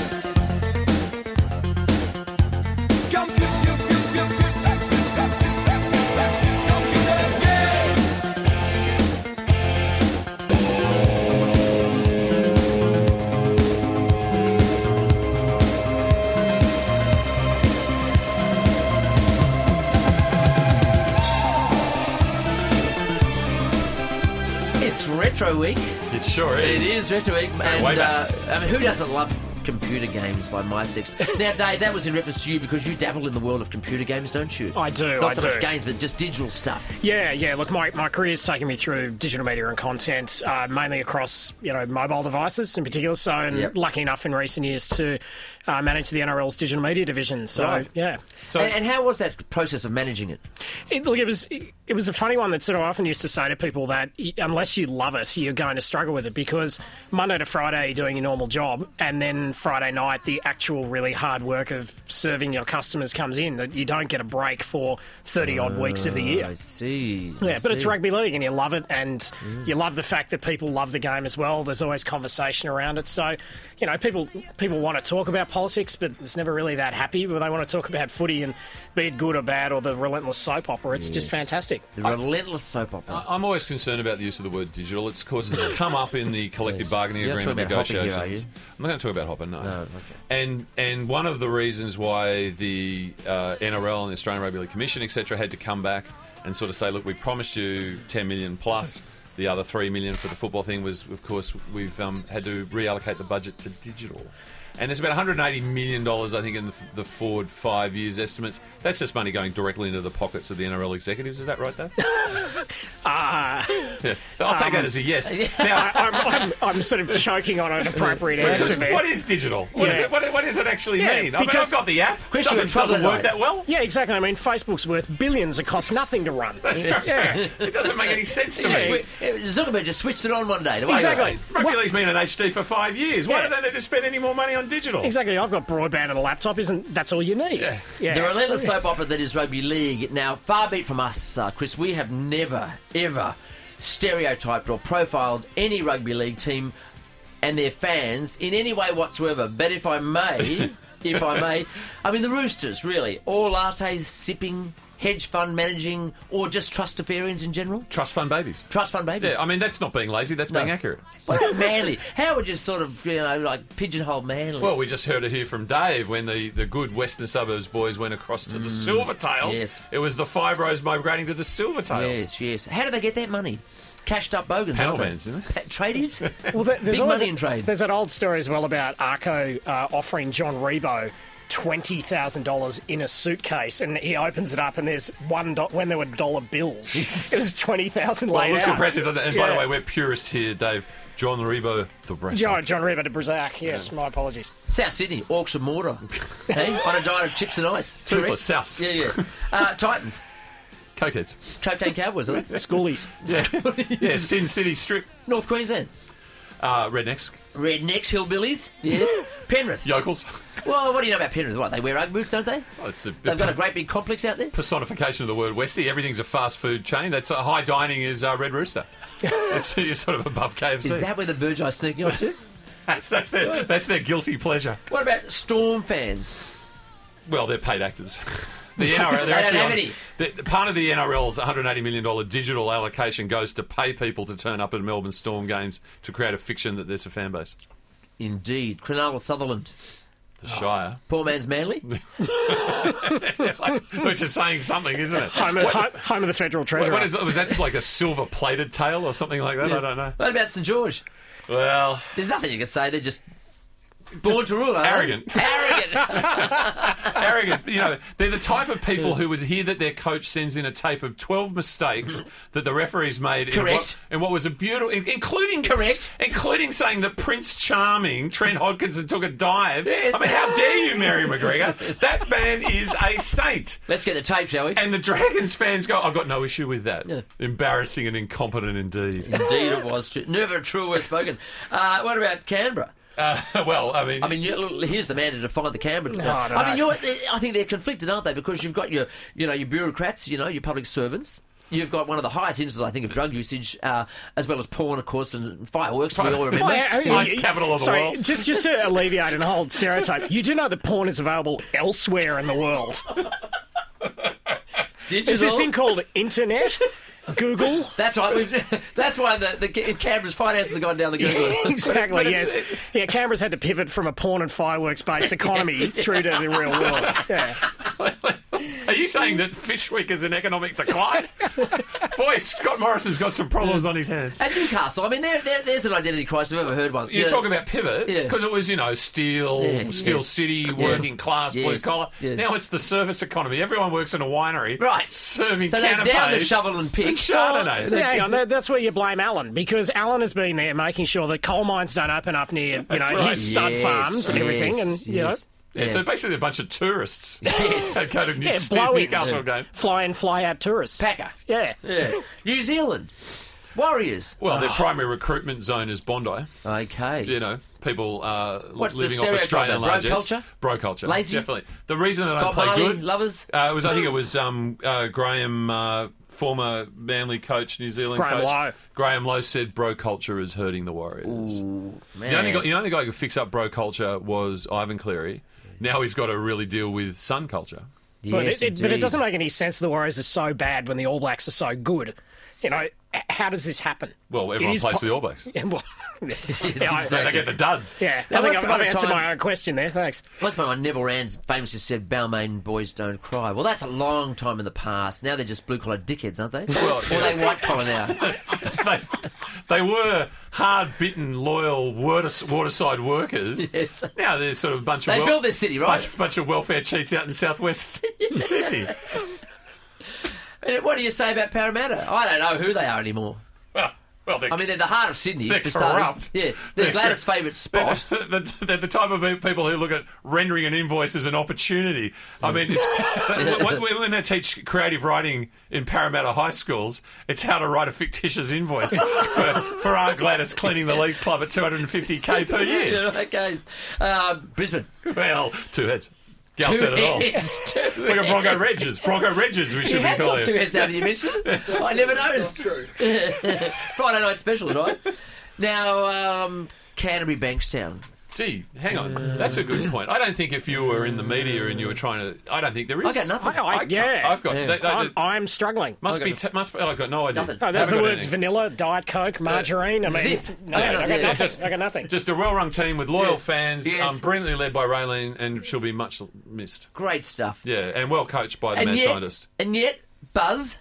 It's Retro Week. It sure is. It is Retro Week. And, way uh, back. I mean, who doesn't love computer games by my six? Now, Dave, that was in reference to you because you dabble in the world of computer games, don't you? I do, Not I so do. much games, but just digital stuff. Yeah, yeah. Look, my, my career's taken me through digital media and content, uh, mainly across, you know, mobile devices in particular. So, and Yep. lucky enough in recent years to uh, manage the N R L's digital media division. So, Right. yeah. So, and, and how was that process of managing it? It, look, it was it was a funny one that sort of often used to say to people that y- unless you love it, you're going to struggle with it because Monday to Friday you're doing your normal job, and then Friday night the actual really hard work of serving your customers comes in. That you don't get a break for thirty odd weeks of the year. I see. I Yeah, but it's see. rugby league and you love it, and you love the fact that people love the game as well. There's always conversation around it. So, you know, people people want to talk about politics, but it's never really that happy. But they want to talk about footy, and be it good or bad, or the relentless soap opera. It's just fantastic. The relentless soap opera. I'm always concerned about the use of the word digital. It's, of course, it's come up in the collective bargaining You're not agreement talking about Hopper here, negotiations. are you? I'm not going to talk about Hopper, no. No, okay. And and one of the reasons why the uh, N R L and the Australian Rugby League Commission, et cetera, had to come back and sort of say, look, we promised you ten million plus. The other three million for the football thing was, of course, we've um, had to reallocate the budget to digital. And there's about one hundred eighty million dollars, I think, in the, the forward five years estimates. That's just money going directly into the pockets of the N R L executives. Is that right, Dave? Ah, Yeah. I'll take Um, that as a yes. Now, I'm, I'm, I'm sort of choking on an appropriate answer there. what is digital? What, is Yeah. it, what, what does it actually Yeah, mean? I mean, because- I've got the app. Chris, doesn't, you're in trouble doesn't work tonight. that well. Yeah, exactly. I mean, Facebook's worth billions. It costs nothing to run. That's right. Yeah. It doesn't make any sense to Just me. swi- Zuckerberg just switched it on one day. Exactly. Rugby League's been in H D for five years. Why Yeah. do they need to spend any more money on digital? Exactly. I've got broadband and a laptop. Isn't that's all you need? Yeah. Yeah. The relentless soap opera that is rugby league. Now, far be it from us, uh, Chris, we have never, ever stereotyped or profiled any rugby league team and their fans in any way whatsoever. But if I may, if I may, I mean, the Roosters, really, all lattes, sipping, hedge fund managing, or just trustafarians in general? Trust fund babies. Trust fund babies. Yeah, I mean, that's not being lazy, that's being No. accurate. But Manly, how would you sort of, you know, like pigeonhole Manly? Well, we just heard it here from Dave when the, the good Western Suburbs boys went across to the Silvertails. yes. It was the Fibros migrating to the Silvertails. Yes, yes. How do they get that money? Cashed up bogans, Panel aren't they? bands, isn't it? Pa- tradies? Well, there- there's Big always money a- in trade. There's that old story as well about Arco uh, offering John Rebo twenty thousand dollars in a suitcase, and he opens it up, and there's one do- when there were dollar bills. It was twenty thousand Well, it laid looks out. impressive, doesn't it? And by Yeah. the way, we're purists here, Dave. John Rebo, the wrestler. John, John Rebo de Brazac. Yes, my apologies. South Sydney, Auction Mortar. Hey, on a diet of chips and ice. Two for Correct? Souths. Yeah, yeah. Uh, Titans, Cokeheads. Cocaine Cowboys, are they? Schoolies. Yeah, Sin City Strip. North Queensland. Uh, Rednecks. Rednecks, Hillbillies. Yes. Penrith. Yokels. Well, what do you know about Penrith? What, they wear Ugg boots, don't they? Oh, it's the They've got a great big complex out there. personification of the word Westie. Everything's a fast food chain. That's uh, high dining is uh, Red Rooster. That's you're sort of above K F C. Is that where the Burgeye are sneaking off to? that's, that's their that's their guilty pleasure. What about Storm fans? Well, they're paid actors. The N R L, they're They don't actually have on, any. the, the- part of the N R L's one hundred eighty million dollars digital allocation goes to pay people to turn up at Melbourne Storm games to create a fiction that there's a fan base. Indeed. Cronulla Sutherland. The Shire. Poor man's Manly. Which is saying something, isn't it? Home of, home, home of the Federal Treasurer. What is that? Was that like a silver-plated tail or something like that? Yeah. I don't know. What about St George? Well... There's nothing you can say. They're just... Born to rule, arrogant. Arrogant. Arrogant. You know, they're the type of people who would hear that their coach sends in a tape of twelve mistakes that the referees made in Correct. what, in what was a beautiful, including Correct. including saying that Prince Charming, Trent Hodkinson, took a dive. Yes. I mean, how dare you, Mary McGregor? That man is a saint. Let's get the tape, shall we? And the Dragons fans go, I've got no issue with that. Yeah. Embarrassing and incompetent indeed. Indeed it was. True. Never a true word spoken. Uh, what about Canberra? Uh, well, I mean, I mean, you, here's the man to define the Canberra. No, I don't I mean, know. you're, I think they're conflicted, aren't they? Because you've got your, you know, your bureaucrats, you know, your public servants. You've got one of the highest instances, I think, of drug usage, uh, as well as porn, of course, and fireworks. We all remember. Well, I mean, Nice you- capital of the sorry, world. Just, just to alleviate an old stereotype, you do know that porn is available elsewhere in the world. Digital. There's this thing called internet, Google. That's right. We've, that's why the, the Canberra's finances have gone down the Google. Exactly, But it's- yes. Yeah, Canberra's had to pivot from a porn and fireworks-based economy through to the real world. Yeah. Are you saying that Fish Week is in economic decline? Boy, Scott Morrison's got some problems on his hands. And Newcastle, I mean, there, there, there's an identity crisis. I've ever heard one. You know, talk about pivot Yeah. because it was, you know, steel, Yeah, steel yeah. city, Yeah. working class, blue Yes. collar. Yeah. Now it's the service economy. Everyone works in a winery, Right. Serving So they're canapes down to shovel and pick. and Chardonnay. Yeah, hang on, that, that's where you blame Alan, because Alan has been there making sure that coal mines don't open up near you That's know right. his stud Yes, farms and everything, yes, and you know. yes. Yeah, so basically a bunch of tourists Yes. that go to New Yeah, Steve blow-ins. Newcastle game. Fly in, fly out tourists. Packer. Yeah. Yeah. New Zealand. Warriors. Well, Oh. their primary recruitment zone is Bondi. Okay. You know, people uh, What's the living off stereotype Australian then? Bro largesse. culture? Bro culture. Lazy? Definitely. The reason that I Bob play Marley, good... lovers? Uh, it was, I think it was um, uh, Graham, uh, former Manly coach, New Zealand Graham coach. Lowe. Graham Lowe said bro culture is hurting the Warriors. Ooh, man. The only, guy, the only guy who could fix up bro culture was Ivan Cleary. Now he's got to really deal with Sun culture. But, Yes, it, it, but it indeed. doesn't make any sense the Warriors are so bad when the All Blacks are so good. You know, h- how does this happen? Well, It everyone is plays po- for the All Blacks. Yeah, well, Yes, yeah, I- So they get the duds. yeah, Now, I think once I've, upon I've a answered time- my own question there. Thanks. Once upon a time, Neville Rand famously said, Balmain boys don't cry. Well, that's a long time in the past. Now they're just blue-collar dickheads, aren't they? Well, or are they white-collar now? they, they were hard-bitten, loyal water, waterside workers. Yes. Now they're sort of a bunch of They wel- built this city, right? bunch, bunch of welfare cheats out in southwest Sydney. And what do you say about Parramatta? I don't know who they are anymore. Well, well, they're, I mean, they're the heart of Sydney, they're for starters. corrupt. Yeah, they're Gladys' favourite spot. They're, they're the type of people who look at rendering an invoice as an opportunity. I mean, it's, when, when they teach creative writing in Parramatta high schools, it's how to write a fictitious invoice for, for Aunt Gladys cleaning the Leagues Club at two hundred fifty k per year. Yeah, okay. Um, Brisbane. Well, two heads. Gal said it all. heads, two Like a Bronco heads. Regis. Bronco Regis, we He should be has got calling two it. heads now that you mentioned it. I never noticed. Friday night special, right? Now, um, Canterbury Bankstown. Gee, hang on. That's a good point. I don't think if you were in the media and you were trying to... I don't think there is... I got nothing. I, I, can't- yeah, I've got... Yeah. They, they, I'm, I'm struggling. must I be... got T- must be... I've got no idea. Nothing. Oh, the, Haven't the got words anything. vanilla, Diet Coke, margarine. I mean, Zip. no, I I got got, nothing. nothing. I got nothing. Just a well-run team with loyal Yeah. fans, Yes. um, brilliantly led by Raylene, and she'll be much missed. Great stuff. Yeah, and well coached by the And mad yet, scientist. and yet, Buzz.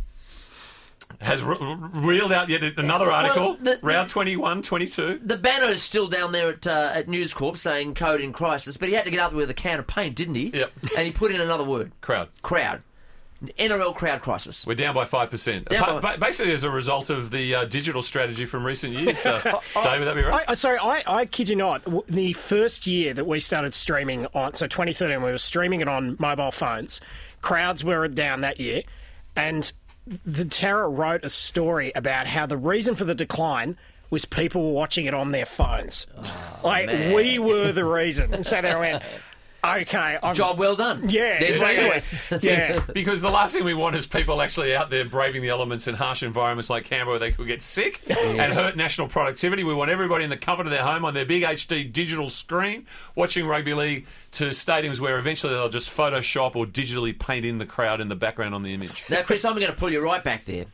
Has re- reeled out yet another article, the- the- round twenty-one, twenty-two. The banner's still down there at uh, at News Corp saying code in crisis, but he had to get up with a can of paint, didn't he? Yep. And he put in another word. Crowd. Crowd. N R L crowd crisis. We're down by five percent. Down by- Basically as a result of the uh, digital strategy from recent years. Uh, Dave, would that be right? I, I- sorry, I, I kid you not. w- The first year that we started streaming on, so twenty thirteen, we were streaming it on mobile phones. Crowds were down that year, and the Terror wrote a story about how the reason for the decline was people were watching it on their phones. like man. we were the reason. And so they went, okay, I'm, Job well done. Yeah, There's my exactly. voice. Yeah. Because the last thing we want is people actually out there braving the elements in harsh environments like Canberra where they could get sick and hurt national productivity. We want everybody in the comfort of their home on their big H D digital screen watching rugby league to stadiums where eventually they'll just Photoshop or digitally paint in the crowd in the background on the image. Now, Chris, I'm going to pull you right back there.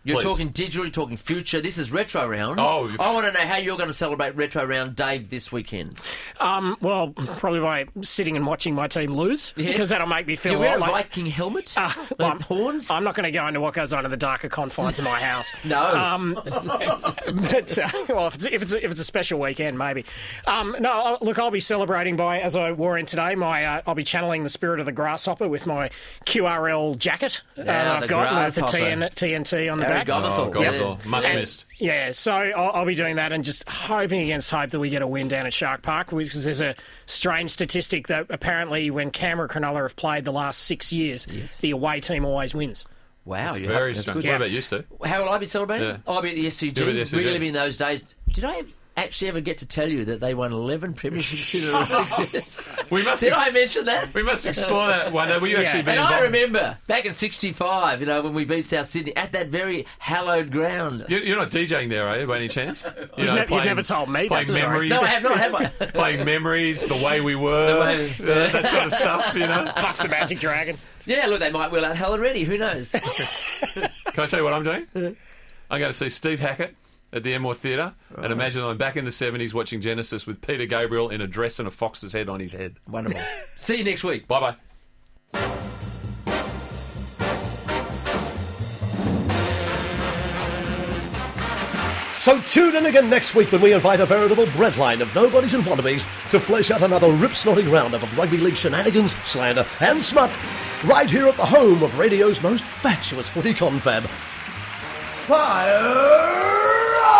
You're Please. talking digital, you're talking future. This is Retro Round. Oh. I want to know how you're going to celebrate Retro Round, Dave, this weekend. Um, well, probably by sitting and watching my team lose, Yes. because that'll make me feel Do you wear a like... Viking helmet? Uh, well, I'm, horns? I'm not going to go into what goes on in the darker confines of my house. No. Um, but, uh, well, if it's, if, it's, if it's a special weekend, maybe. Um, no, I'll- look, I'll be celebrating by, as I wore in today, my uh, I'll be channeling the spirit of the grasshopper with my Q R L jacket uh, Yeah, that I've the got with the grasshopper. T N, T N T on the Harry back. Gomersall. Oh, Gomersall. Yeah. Much And- missed. Yeah, so I'll, I'll be doing that and just hoping against hope that we get a win down at Shark Park, because there's a strange statistic that apparently when Canberra Cronulla have played the last six years, Yes. the away team always wins. Wow. It's you very that's strange. good. What about you, Stu? How will I be celebrating? Yeah. I'll be at the S C G. You'll be at the S C G. Reliving those days. Did I actually ever get to tell you that they won eleven premierships in a row? Yes. We must Did ex- I mention that? We must explore that one. Will you Yeah. actually be And involved? I remember back in sixty-five, you know, when we beat South Sydney at that very hallowed ground. You- You're not DJing there, are you, by any chance? You You've, ne- you've never told me playing that story. memories. No, I have not, have I? Playing memories, the way we were, The way- uh, that sort of stuff, you know. Puff the Magic Dragon. Yeah, look, they might wheel out Helen Reddy. Who knows? Can I tell you what I'm doing? I'm going to see Steve Hackett at the Enmore Theatre, and imagine I'm back in the seventies watching Genesis with Peter Gabriel in a dress and a fox's head on his head. Wonderful. See you next week. Bye-bye. So tune in again next week when we invite a veritable breadline of nobodies and wannabes to flesh out another rip-snorting roundup of rugby league shenanigans, slander and smut, right here at the home of radio's most fatuous footy confab. Fire